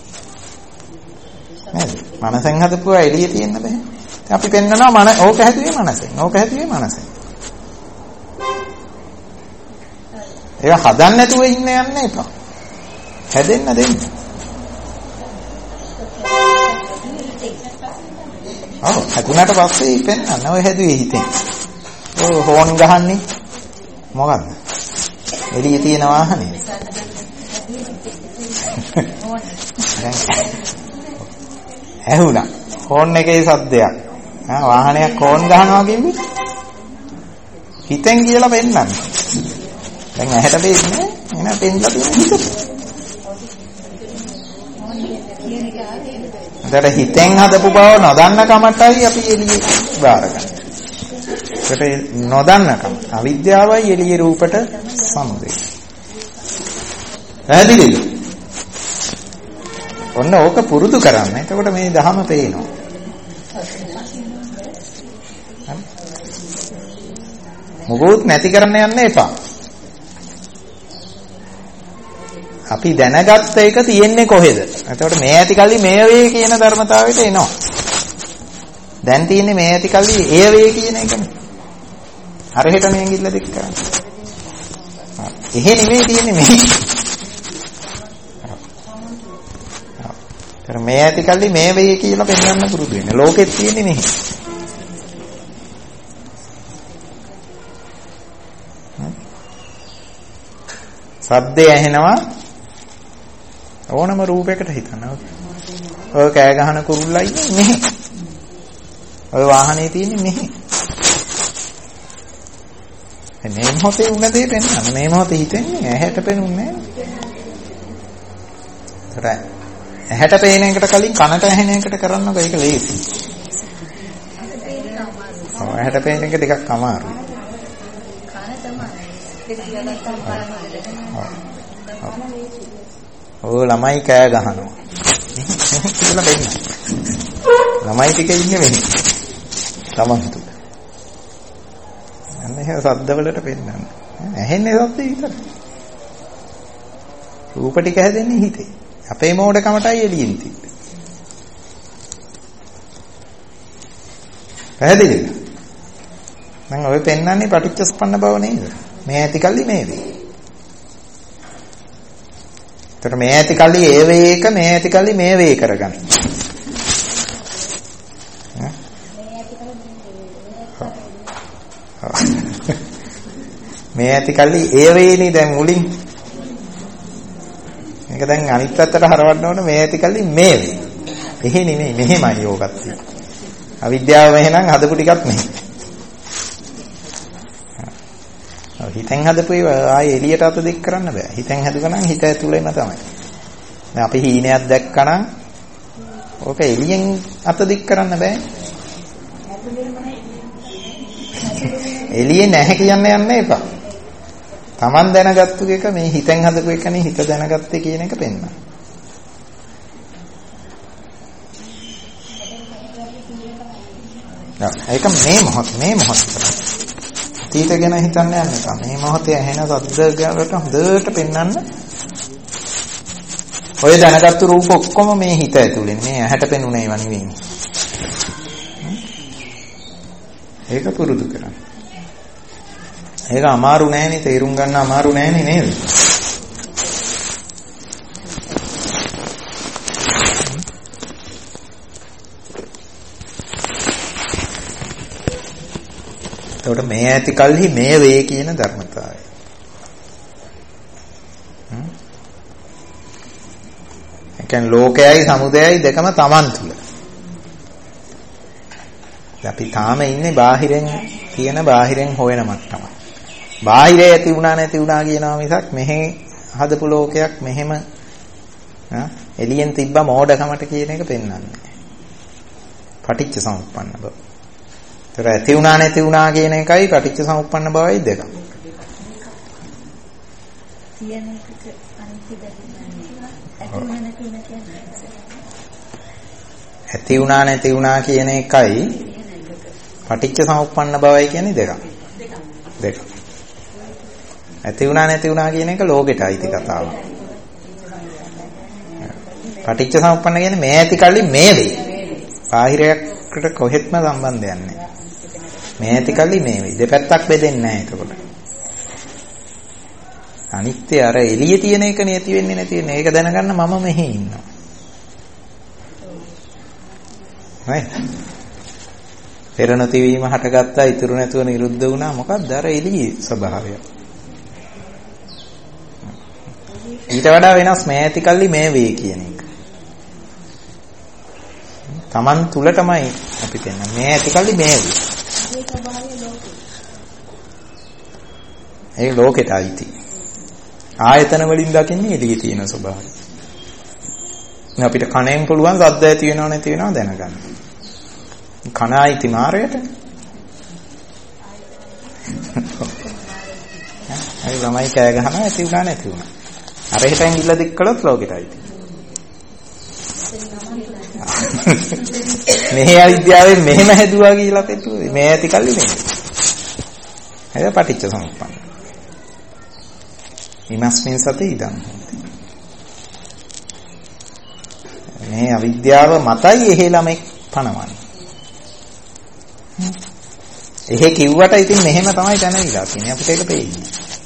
නේද? මනසෙන් හදපුවා එළියේ තියෙන්න බෑ. අපි පෙන්නනවා ඕක හැදුවේ මනසෙන්. ඒක හදන්න නැතුව ඉන්න යන්න එපා. හැදෙන්න දෙන්න. හැදුනට පස්සේ පෙන්නන්න ඔය හැදුවේ හිතෙන්. ඔය හෝන් ගහන්නේ මොකද්ද? එළියේ තියෙන වාහනේ. ඇහුණා. හෝන් එකේ සද්දයක්. වාහනයක් හෝන් ගහනවා කියන්නේ හිතෙන් කියලා පෙන්නන්න. දැන් ඇහැට දෙන්නේ එන පෙන්නලා තියෙන හිත. දැන් හිතෙන් හදපු බව නොදන්න කමටයි අපි එළියේ බාර ගන්න. ඒකට නොදන්නකම අවිද්‍යාවයි එළියේ රූපට සමුදේ. පැහැදිලිද? ඔන්න ඕක පුරුදු කරන්න. එතකොට මේ ධහම පේනවා. මොකොත් නැති කරන්න යන්න එපා. අපි දැනගත්ත එක තියෙන්නේ කොහෙද? එතකොට මේ ඇති කල්ලි මේ වේ කියන ධර්මතාවයට එනවා. දැන් තියෙන්නේ මේ ඇති කල්ලි ඒ වේ කියන එකනේ. හරියට මේ ගිල්ල දෙක කරන්නේ. එහෙ නෙමෙයි තියෙන්නේ මේ. මේ ඇති කල්ලි මේ වේ කියලා පෙන්වන්න පුරුදු වෙන්න. ලෝකෙත් තියෙන්නේ මෙහි. සද්දය ඇහෙනවා ඕනම රූපයකට හිතන්න. ඔය කෑ ගහන කුරුල්ලා ඉන්නේ මෙහි. ඔය වාහනේ තියෙන්නේ මෙහි. මේ මොහොතේ උන දේ පෙන්වන්න. මේ මොහොතේ හිතෙන්නේ ඇහැට පෙනුන්නේ නැහැ. ඇහැට පේන එකට කලින් කනට ඇහෙන එකට කරන්නකො ඒක ලේසි. ඇහැට පේන එක ටිකක් අමාරුයි. ඔය ළමයි කෑ ගහනවා. කියලා දෙන්න. ළමයි ටික ඉන්නේ වෙන්නේ. තමන්තු. අනේ සද්දවලට පෙන්නන්න. ඇහෙන්නේ සද්ද විතරයි. රූප ටික හැදෙන්නේ හිතේ. අපේ මෝඩකමටයි එළියෙන් තිබ්බේ. පැහැදිලිද? මම ඔය පෙන්නන්නේ පටිච්චසමුප්පන්න බව නේද? මේ ඇති කල්ලි මේ වේ. ඒතර මේ ඇති කල්ලි ඒ වේක මේ ඇති කල්ලි මේ වේ කරගන්න. මේ ඇති කල්ලි ඒ වේනේ දැන් මුලින්. මේක දැන් අනිත් පැත්තට හරවන්න ඕන මේ ඇති කල්ලි මේ වේ. එහෙ නෙමෙයි මෙහෙමයි යෝගත් තියෙන්නේ. අවිද්‍යාව මෙහෙනම් හදපු ටිකක් නෙමෙයි. හිතෙන් හදපු ඒවා ආයේ එළියට අත දෙක් කරන්න බෑ. හිතෙන් හදුවනම් හිත ඇතුළේම තමයි. දැන් අපි හීනයක් දැක්කනම් ඕක එළියෙන් අත දෙක් කරන්න බෑ. එළියේ නැහැ කියන්න යන්න එපා. Taman දැනගත්තු එක මේ හිතෙන් හදපු එකනේ හිත දැනගත්තේ කියන එක පෙන්නන. ඒක මේ මොහොත. තීත ගැන හිතන්න යන්න එපා. මේ මොහොතේ ඇහෙන සද්ද වලට හොඳට පෙන්වන්න. ඔය දැනගත්තු රූප ඔක්කොම මේ හිත ඇතුලේ. මේ ඇහැට පෙනුනේ ඒවා නෙවෙයි. ඒක පුරුදු කරන්න. ඒක අමාරු නෑනේ තේරුම් ගන්න අමාරු නෑනේ නේද? එතකොට මේ ඇති කල්හි මේ වේ කියන ධර්මතාවය. ඒ කියන්නේ ලෝකයයි සමුදයයි දෙකම Taman තුල. අපි තාම ඉන්නේ බාහිරෙන් තියෙන බාහිරෙන් හොයන මට්ටම. බාහිරේ ඇති වුණා නැති වුණා කියනවා මිසක් මෙහි හදපු ලෝකයක් මෙහෙම එළියෙන් තිබ්බ මෝඩකමට කියන එක පෙන්වන්නේ. පටිච්ච සමුප්පන්න බව. ඒතර ඇති වුණා නැති වුණා කියන එකයි පටිච්ච සමුප්පන්න බවයි දෙක. ඇති වුණා නැති වුණා කියන එකයි පටිච්ච සමුප්පන්න බවයි කියන්නේ දෙක. ඇති වුණා නැති වුණා කියන එක ලෝකෙට අයිති කතාව. පටිච්ච සමුප්පන්න කියන්නේ මේ ඇති කල්ලි මේ වේ. බාහිරයකට කොහෙත්ම සම්බන්ධයක් නැහැ. මේ ඇති කල්ලි මේ වේ. දෙපැත්තක් බෙදෙන්නේ නැහැ එතකොට. අනිත්‍ය අර එළියේ තියෙන එක නැති වෙන්නේ නැති වෙන්නේ. ඒක දැනගන්න මම මෙහි ඉන්නවා. right? පෙර නොතිවීම හටගත්තා ඉතුරු නැතුව නිරුද්ධ වුණා. මොකක්ද අර එළියේ ස්වභාවය. ඊට වඩා වෙනස් මේ ඇති කල්ලි මේ වේ කියන එක. Taman තුලටමයි අපි කියන්නේ මේ ඇති කල්ලි මේ වේ. ඒ ලෝකෙට අයිති. ආයතන වලින් දකින්නේ එළියේ තියෙන ස්වභාවය. අපිට කණෙන් පුළුවන් සද්ද ඇති වෙනව නැති වෙනව දැනගන්න. කන අයිති මාරයට. අය ළමයි කෑ ගහනවා ඇති වුණා නැති වුණා. අර හිතෙන් ඉල්ල දික් කළොත් ලෝකෙට අයිති. මේ අවිද්‍යාවෙන් මෙහෙම හැදුවා කියලා පෙතුවේ. මේ ඇති කල්ලි නෙමෙයි. ඒක පටිච්ච සමුප්පන්න. ඉමස්මින් සති ඉදන්. මේ අවිද්‍යාව මතයි එහෙ ළමෙක් පනවන්නේ. එහෙ කිව්වට ඉතින් මෙහෙම තමයි දැනවිලා තියෙන්නේ. අපිට ඒක පේන්නේ.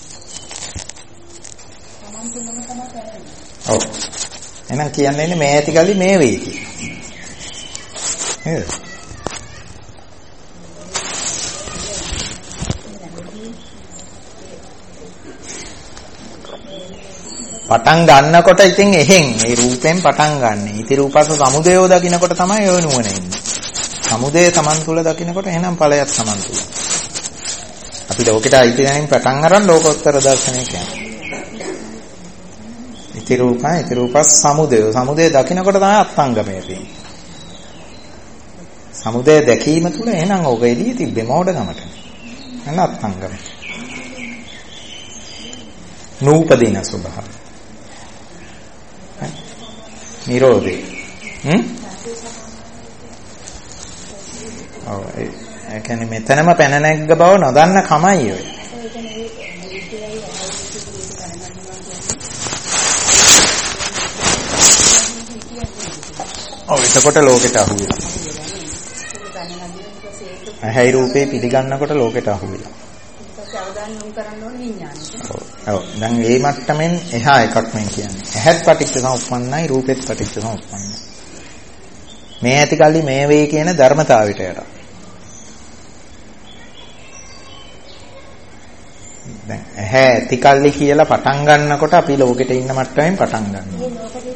ඔව්. එහෙනම් කියන්නේ මේ ඇති කල්ලි මේ වේ කියලා. නේද? පටන් ගන්නකොට ඉතින් එහෙන් ඒ රූපෙන් පටන් ගන්න. ඉති රූපස සමුදයෝ දකින්නකොට තමයි ඔය නුවණ එන්නේ. සමුදය Taman තුල දකින්නකොට එහෙනම් ඵලයක් Taman තුල. අපි ලෝකෙට අයිති දැනින් පටන් අරන් ලෝකෝත්තර දර්ශනය කියන්නේ. ඉති රූපස් සමුදය. සමුදය දකින්නකොට තමයි අත්ංගමය තියෙන්නේ. සමුදය දැකීම තුල එහෙනම් ඕක එළිය තිබ්බේ මෝඩකමට. එහෙනම් අත්ංගමය. නූපදින ස්වභාවය. නිරෝධය. ඔව් ඒ කියන්නේ මෙතනම පැන නැග්ග බව නොදන්න කමයි ඔය. ඔව් එතකොට ලෝකෙට අහු වෙනවා. ඇහැයි රූපේ පිළිගන්නකොට ලෝකෙට අහු වෙනවා. ඔව් දැන් මේ මට්ටමින් එහා එකක් මම කියන්නේ. ඇහත් පටිච්චසමුප්පන්නයි රූපෙත් පටිච්චසමුප්පන්නයි. මේ ඇති කල්ලි මේ වේ කියන ධර්මතාවයට යට. දැන් ඇහැ ඇති කල්ලි කියලා පටන් ගන්නකොට අපි ලෝකෙට ඉන්න මට්ටමින් පටන් ගන්නවා.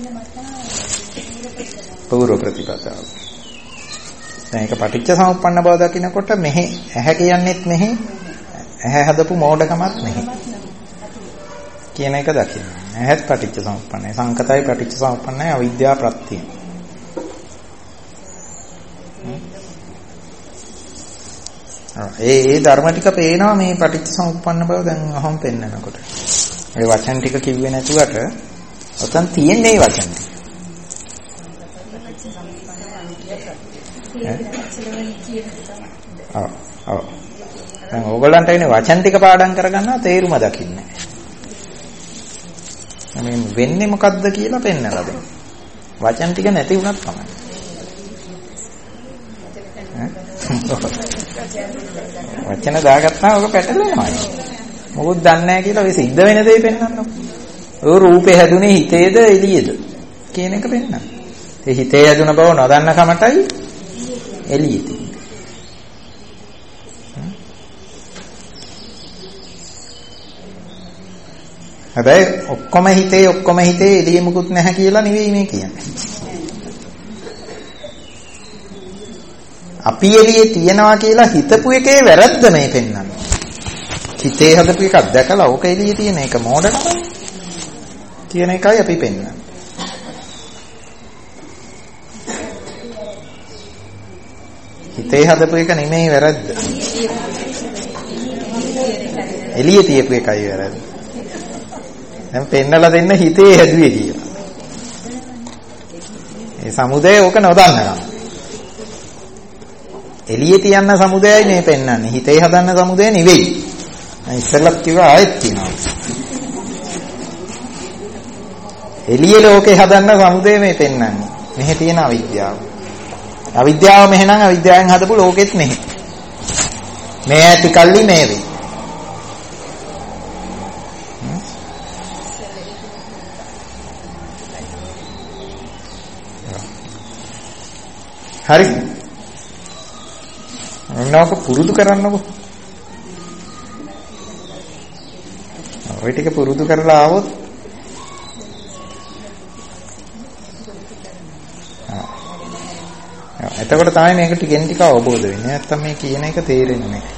පූර්ව ප්‍රතිපදාව. දැන් ඒක පටිච්චසමුප්පන්න බව දකිනකොට මෙහි ඇහැ කියන්නේත් මෙහි ඇහැ හදපු මෝඩකමත් මෙහි කියන එක දකින්න. ඇහත් පටිච්චසමුප්පන්නයි සංකතයි පටිච්චසමුප්පන්නයි අවිද්‍යාව ප්‍රත්‍යය. ඒ ධර්ම ටික පේනවා මේ පටිච්චසමුප්පන්න බව දැන් අහම් පෙන්නනකොට. ඒ වචන ටික කිව්වේ නැතුවට ඔතන තියෙන්නේ මේ වචන ටික. ඔව්. දැන් ඕගොල්ලන්ට ඉන්නේ වචන ටික පාඩම් කරගන්නවා තේරුම දකින්න. මේ වෙන්නේ මොකද්ද කියලා පෙන්නලා දෙන්න. වචන ටික නැති වුණත් තමයි. වචන දාගත්තාම ඔක පැටලෙනවා. මොකද දන්නේ නැහැ කියලා ඔය සිද්ධ වෙන දේ පෙන්වන්නකො. ඔය රූපේ හැදුනේ හිතේද එළියේද කියන එක පෙන්වන්න. ඒ හිතේ හැදුන බව නොදන්න කමටයි එළියේ තියෙන්නේ. හැබැයි ඔක්කොම හිතේ එළියේ මුකුත් නැහැ කියලා නෙවෙයි මේ කියන්නේ. අපි එළියේ තියනවා කියලා හිතපු එකේ වැරද්ද මේ පෙන්වන්නේ. හිතේ හදපු එකක් දැකලා ඕක එළියේ තියෙන එක මෝඩකමයි කියන එකයි අපි පෙන්වන්නේ. හිතේ හදපු එක නෙමෙයි වැරද්ද. එළියේ තියපු එකයි වැරද්ද. දැන් පෙන්නලා දෙන්න හිතේ හැදුවේ කියලා. ඒ සමුදය ඕක නොදන්නවා. එළියේ තියන්න සමුදයයි මේ පෙන්වන්නේ. හිතේ හදන්න සමුදය නෙවෙයි. මම ඉස්සෙල්ලත් කිව්වා ආයෙත් කියනවා. එළියේ ලෝකේ හදන්න සමුදය මේ පෙන්වන්නේ. මෙහි තියෙන අවිද්‍යාව. අවිද්‍යාව මෙහෙනම් අවිද්‍යාවෙන් හදපු ලෝකෙත් මෙහි. මේ ඇති කල්ලි මේ වෙයි. හරි. මොනවාක පුරුදු කරන්නකො. ඔය ටික පුරුදු කරලා ආවොත් එතකොට තමයි මේක ටිකෙන් ටික අවබෝධ වෙන්නේ. නැත්තම් මේ කියන එක තේරෙන්නේ නැහැ.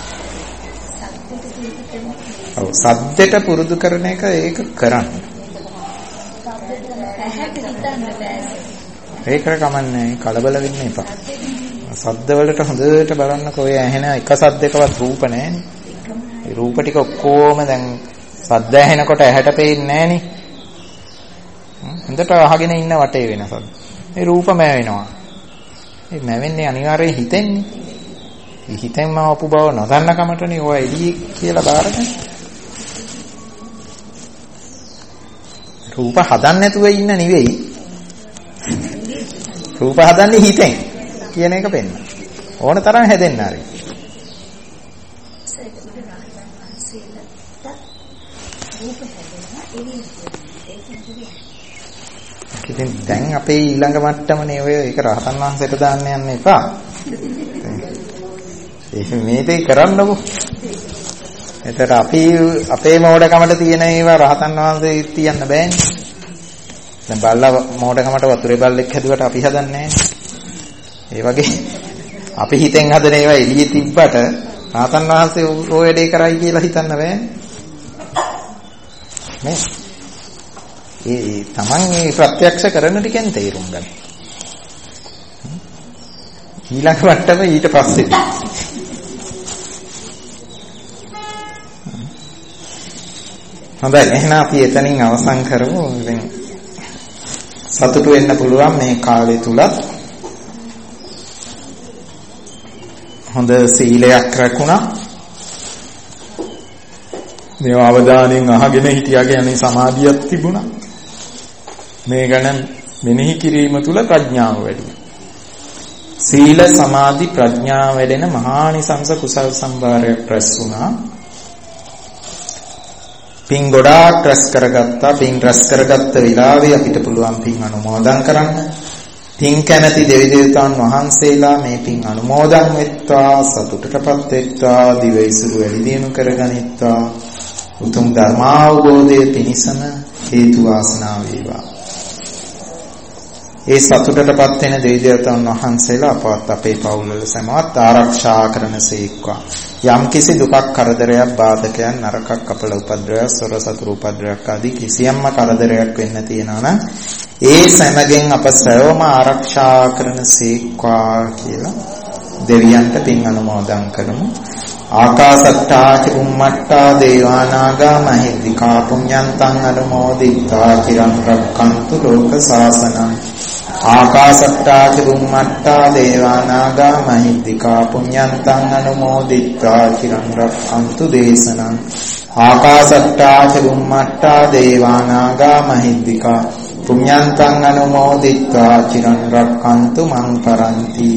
ඔව් සද්දෙට පුරුදු කරන එක ඒක කරන්න. ඒක කමන්නේ කලබල වෙන්න එපා. සද්ද වලට හොඳට බලන්නකෝ ඔය ඇහෙන එක සද්දකවත් රූප නැහැනේ. ඒ රූප ටික ඔක්කොම දැන් සද්ද ඇහෙනකොට ඇහැට පේන්නේ නැහනේ. හොඳට අහගෙන ඉන්න වටේ වෙන සද්ද. මේ රූපම වෙනවා. ඒ නැවෙන්නේ අනිවාර්යයෙන් හිතෙන්නේ. ඒ හිතෙන්ම අපු බව නොදන්න කමටනේ ඔය එළිය කියලා බාරගන්න. රූප හදන්න නැතුව ඉන්න නෙවෙයි. රූප හදන්නේ හිතෙන් කියන එක පෙන්න. ඕන තරම් හැදෙන්න ආරයි. ඉතින් දැන් අපේ ඊළඟ මට්ටමනේ ඔය ඒක රහතන් වහන්සේට දාන්න යන්න එපා. ඒක මේ දෙය කරන්නකො. එතකොට අපි අපේ මෝඩකමට තියෙන ඒවා රහතන් වහන්සේ තියන්න බෑනේ. දැන් බල්ලා මෝඩකමට වතුරේ බල්ලෙක් හැදුවට අපි හදන්නේ නැහැ. ඒ වගේ අපි හිතෙන් හදන ඒවා එළියේ තිබ්බට රහතන් වහන්සේ ඔය වැඩේ කරයි කියලා හිතන්න බෑනේ. නේ? ඒ තමන් මේ ප්‍රත්‍යක්ෂ කරන ටිකෙන් තේරුම් ගන්න. ඊළඟ වට්ටම ඊට පස්සේ. හොඳයි එහෙනම් අපි එතනින් අවසන් කරමු. දැන් සතුටු වෙන්න පුළුවන් මේ කාලය තුලත් හොඳ සීලයක් රැකුණා. මේව අවධානයෙන් අහගෙන හිටියාගේ අනේ සමාධියක් තිබුණා. මේ ගැන මෙනෙහි කිරීම තුල ප්‍රඥාව වැඩි වෙනවා. සීල සමාධි ප්‍රඥා වැඩෙන මහානිසංස කුසල් සම්භාරයක් රැස් වුණා. පින් ගොඩාක් රැස් කරගත්තා. පින් රැස් කරගත්ත වෙලාවේ අපිට පුළුවන් පින් අනුමෝදන් කරන්න. පින් කැමැති දෙවි දේවතාවුන් වහන්සේලා මේ පින් අනුමෝදන් වෙත්වා, සතුටටපත් වෙත්වා, දිවයිසුරු වැඩි දියුණු කරගනිත්වා. උතුම් ධර්මාවබෝධයේ පිණිසම හේතු වාසනා වේවා. ඒ සතුටටපත් වෙන දෙවි දේවතාවුන් වහන්සේලා අපවත් අපේ පවුල්වල සමවත් ආරක්ෂා කරනසේක්වා. යම් කිසි දුකක් කරදරයක් බාධකයක් නරකක් අපල උපද්‍රවයක් සොර සතුරු උපද්‍රවයක් ආදී කිසියම්ම කරදරයක් වෙන්න තියනවා නම් ඒ සෑමගෙන් අප සෑවම ආරක්ෂා කරනසේක්වා කියලා දෙවියන්ට පින් අනුමෝදන් කරමු. ආකාසට්ටා චුම්මට්ටා දේවානාගා මහිද්దికා පුඤ්ඤන්තං අනුමෝදිත්වා චිරං රක්ඛන්තු ලෝක සාසනං. ආකාසට්ටා චුම්මට්ටා දේවානාගා මහිද්దికා පුඤ්ඤන්තං අනුමෝදිත්වා චිරං රක්ඛන්තු දේශනං. ආකාසට්ටා චුම්මට්ටා දේවානාගා මහිද්దికා පුඤ්ඤන්තං අනුමෝදිත්වා චිරං රක්ඛන්තු මං පරන්ති.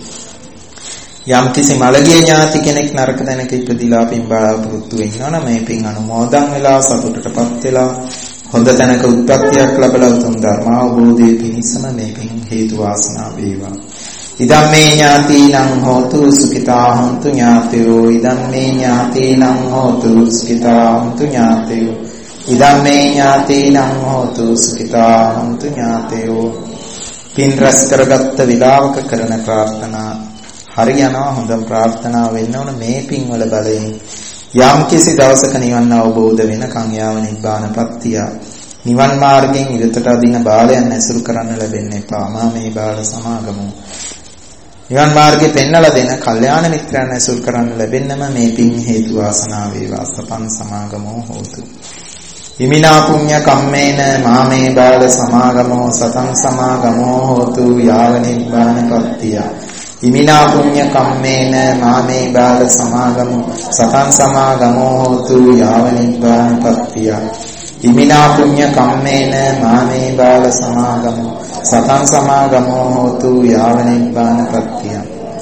යම් කිසි මළගිය ඥාති කෙනෙක් නරක තැනක ඉපදිලා පින් බලාපොරොත්තු වෙනවනම් මේ පින් අනුමෝදන් වෙලා සතුටටපත් වෙලා හොඳ තැනක උත්පත්තියක් ලැබලා උතුම් ධර්මාවබෝධයේ පිණිසම මේ පින් හේතු වාසනා වේවා. ඉදම්මේ ඥාතිනං හෝතු සුඛිතා හොන්තු ඥාතයෝ. ඉදම්මේ ඥාතිනං හෝතු සුඛිතා හොන්තු ඥාතයෝ. ඉදම්මේ ඥාතිනං හෝතු සුඛිතා හොන්තු ඥාතයෝ. පින් රැස් කරගත්ත විලාවක කරන ප්‍රාර්ථනා හරියනවා. හොඳ ප්‍රාර්ථනා වෙන්න ඕන. මේ පින් වල බලයෙන් යම් කිසි දවසක නිවන් අවබෝධ වෙනකන් යාව නිබ්බානපත්තිය නිවන් මාර්ගයෙන් ඉවතට අදින බාලයන් ඇසුරු කරන්න ලැබෙන්න එපා. මා මේ බාල සමාගමු නිවන් මාර්ගේ පෙන්වලා දෙන කල්යාණ මිත්‍රයන් ඇසුරු කරන්න ලැබෙන්නම මේ පින් හේතු වාසනා වේවා. සපන් සමාගමෝ හෝතු. ඉමිනා පුඤ්ඤ කම්මේන මාමේ බාල සමාගමෝ සතං සමාගමෝ හෝතු යාව නිබ්බානපත්තිය. ඉමිනා පුඤ්ඤ කම්මේන මාමේ බාල සමාගමෝ සතං සමාගමෝ හෝතු යාව නිබ්බානපත්තිය. ඉමිනා පුඤ්ඤ කම්මේන මාමේ බාල සමාගමෝ සතං සමාගමෝ හෝතු යාව නිබ්බානපත්තිය.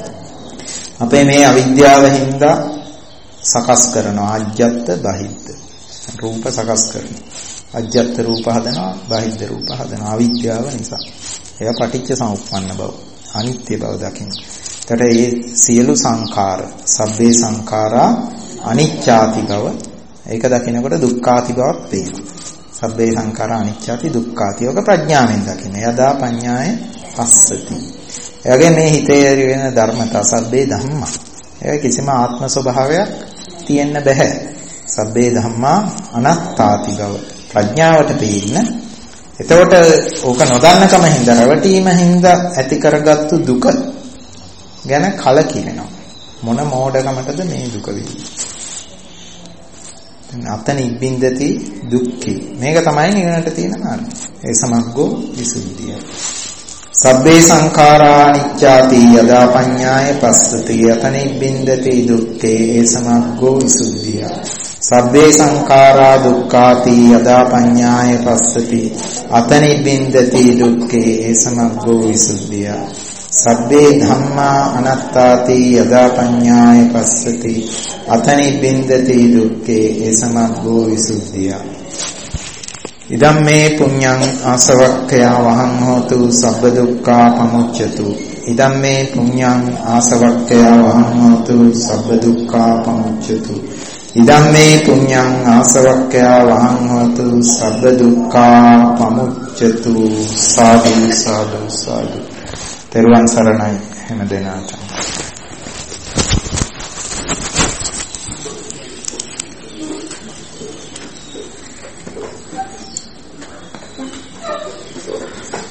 අපේ මේ අවිද්‍යාව හින්දා සකස් කරන අජ්ජත් බහිද්ද රූප සකස් කරනවා. අජ්ජත් රූප හදනවා, බහිද්ද රූප හදනවා. අවිද්‍යාව නිසා. ඒක පටිච්ච සමුප්පන්න බව, අනිත්‍ය බව දකින්න. එතකොට මේ සියලු සංඛාර, සබ්බේ සංඛාරා අනිච්ඡාති බව, ඒක දකිනකොට දුක්ඛාති බවක් පේනවා. සබ්බේ සංඛාරා අනිච්ඡාති දුක්ඛාති. ඔක ප්‍රඥාවෙන් දකින්න. යදා පඤ්ඤාය පස්සති. එයාගේ මේ හිතේ වෙන ධර්මතා සබ්බේ ධම්මා. ඒක කිසිම ආත්ම ස්වභාවයක් තියෙන්න බෑ. සබ්බේ ධම්මා අනාත්තාති බව ප්‍රඥාවට පේන්න. එතකොට ඕක නොදන්නකම හින්දා රැවටීම හින්දා ඇති කරගත්තු දුක ගැන කලකිරෙනවා. මොන මෝඩකමටද මේ දුක වෙන්නේ? අතන ඉබ්බින්දති දුක්ඛේ. මේක තමයි නිවනට තියෙන මාර්ගය. ඒ සමග්ගෝ විසුද්ධිය. සබ්බේ සංඛාරා අනිච්චාති යදා පඤ්ඤාය පස්සති අතන ඉබ්බින්දති දුක්ඛේ. ඒ සමග්ගෝ විසුද්ධිය. සබ්බේ සංඛාරා දුක්ඛාති යදා පඤ්ඤාය පස්සති අතන ඉබ්බින්දති දුක්ඛේ. ඒ සමග්ගෝ විසුද්ධිය. සබ්බේ ධම්මා අනාත්තාති යදා පඤ්ඤාය පස්සති අතනි බින්දති දුක්ඛේ. ඒ සමග්ගෝ විසුද්ධිය. ඉදම් මේ පුඤ්ඤං ආසවක්ඛයා වහං හෝතු සබ්බ දුක්ඛා පමුච්ඡතු. ඉදම් මේ පුඤ්ඤං ආසවක්ඛයා වහං හෝතු සබ්බ දුක්ඛා පමුච්ඡතු. ඉදම් මේ පුඤ්ඤං ආසවක්ඛයා වහං හෝතු සබ්බ දුක්ඛා පමුච්ඡතු. සාදු සාදු සාදු. තෙරුවන් සරණයි හැම දෙනාටම.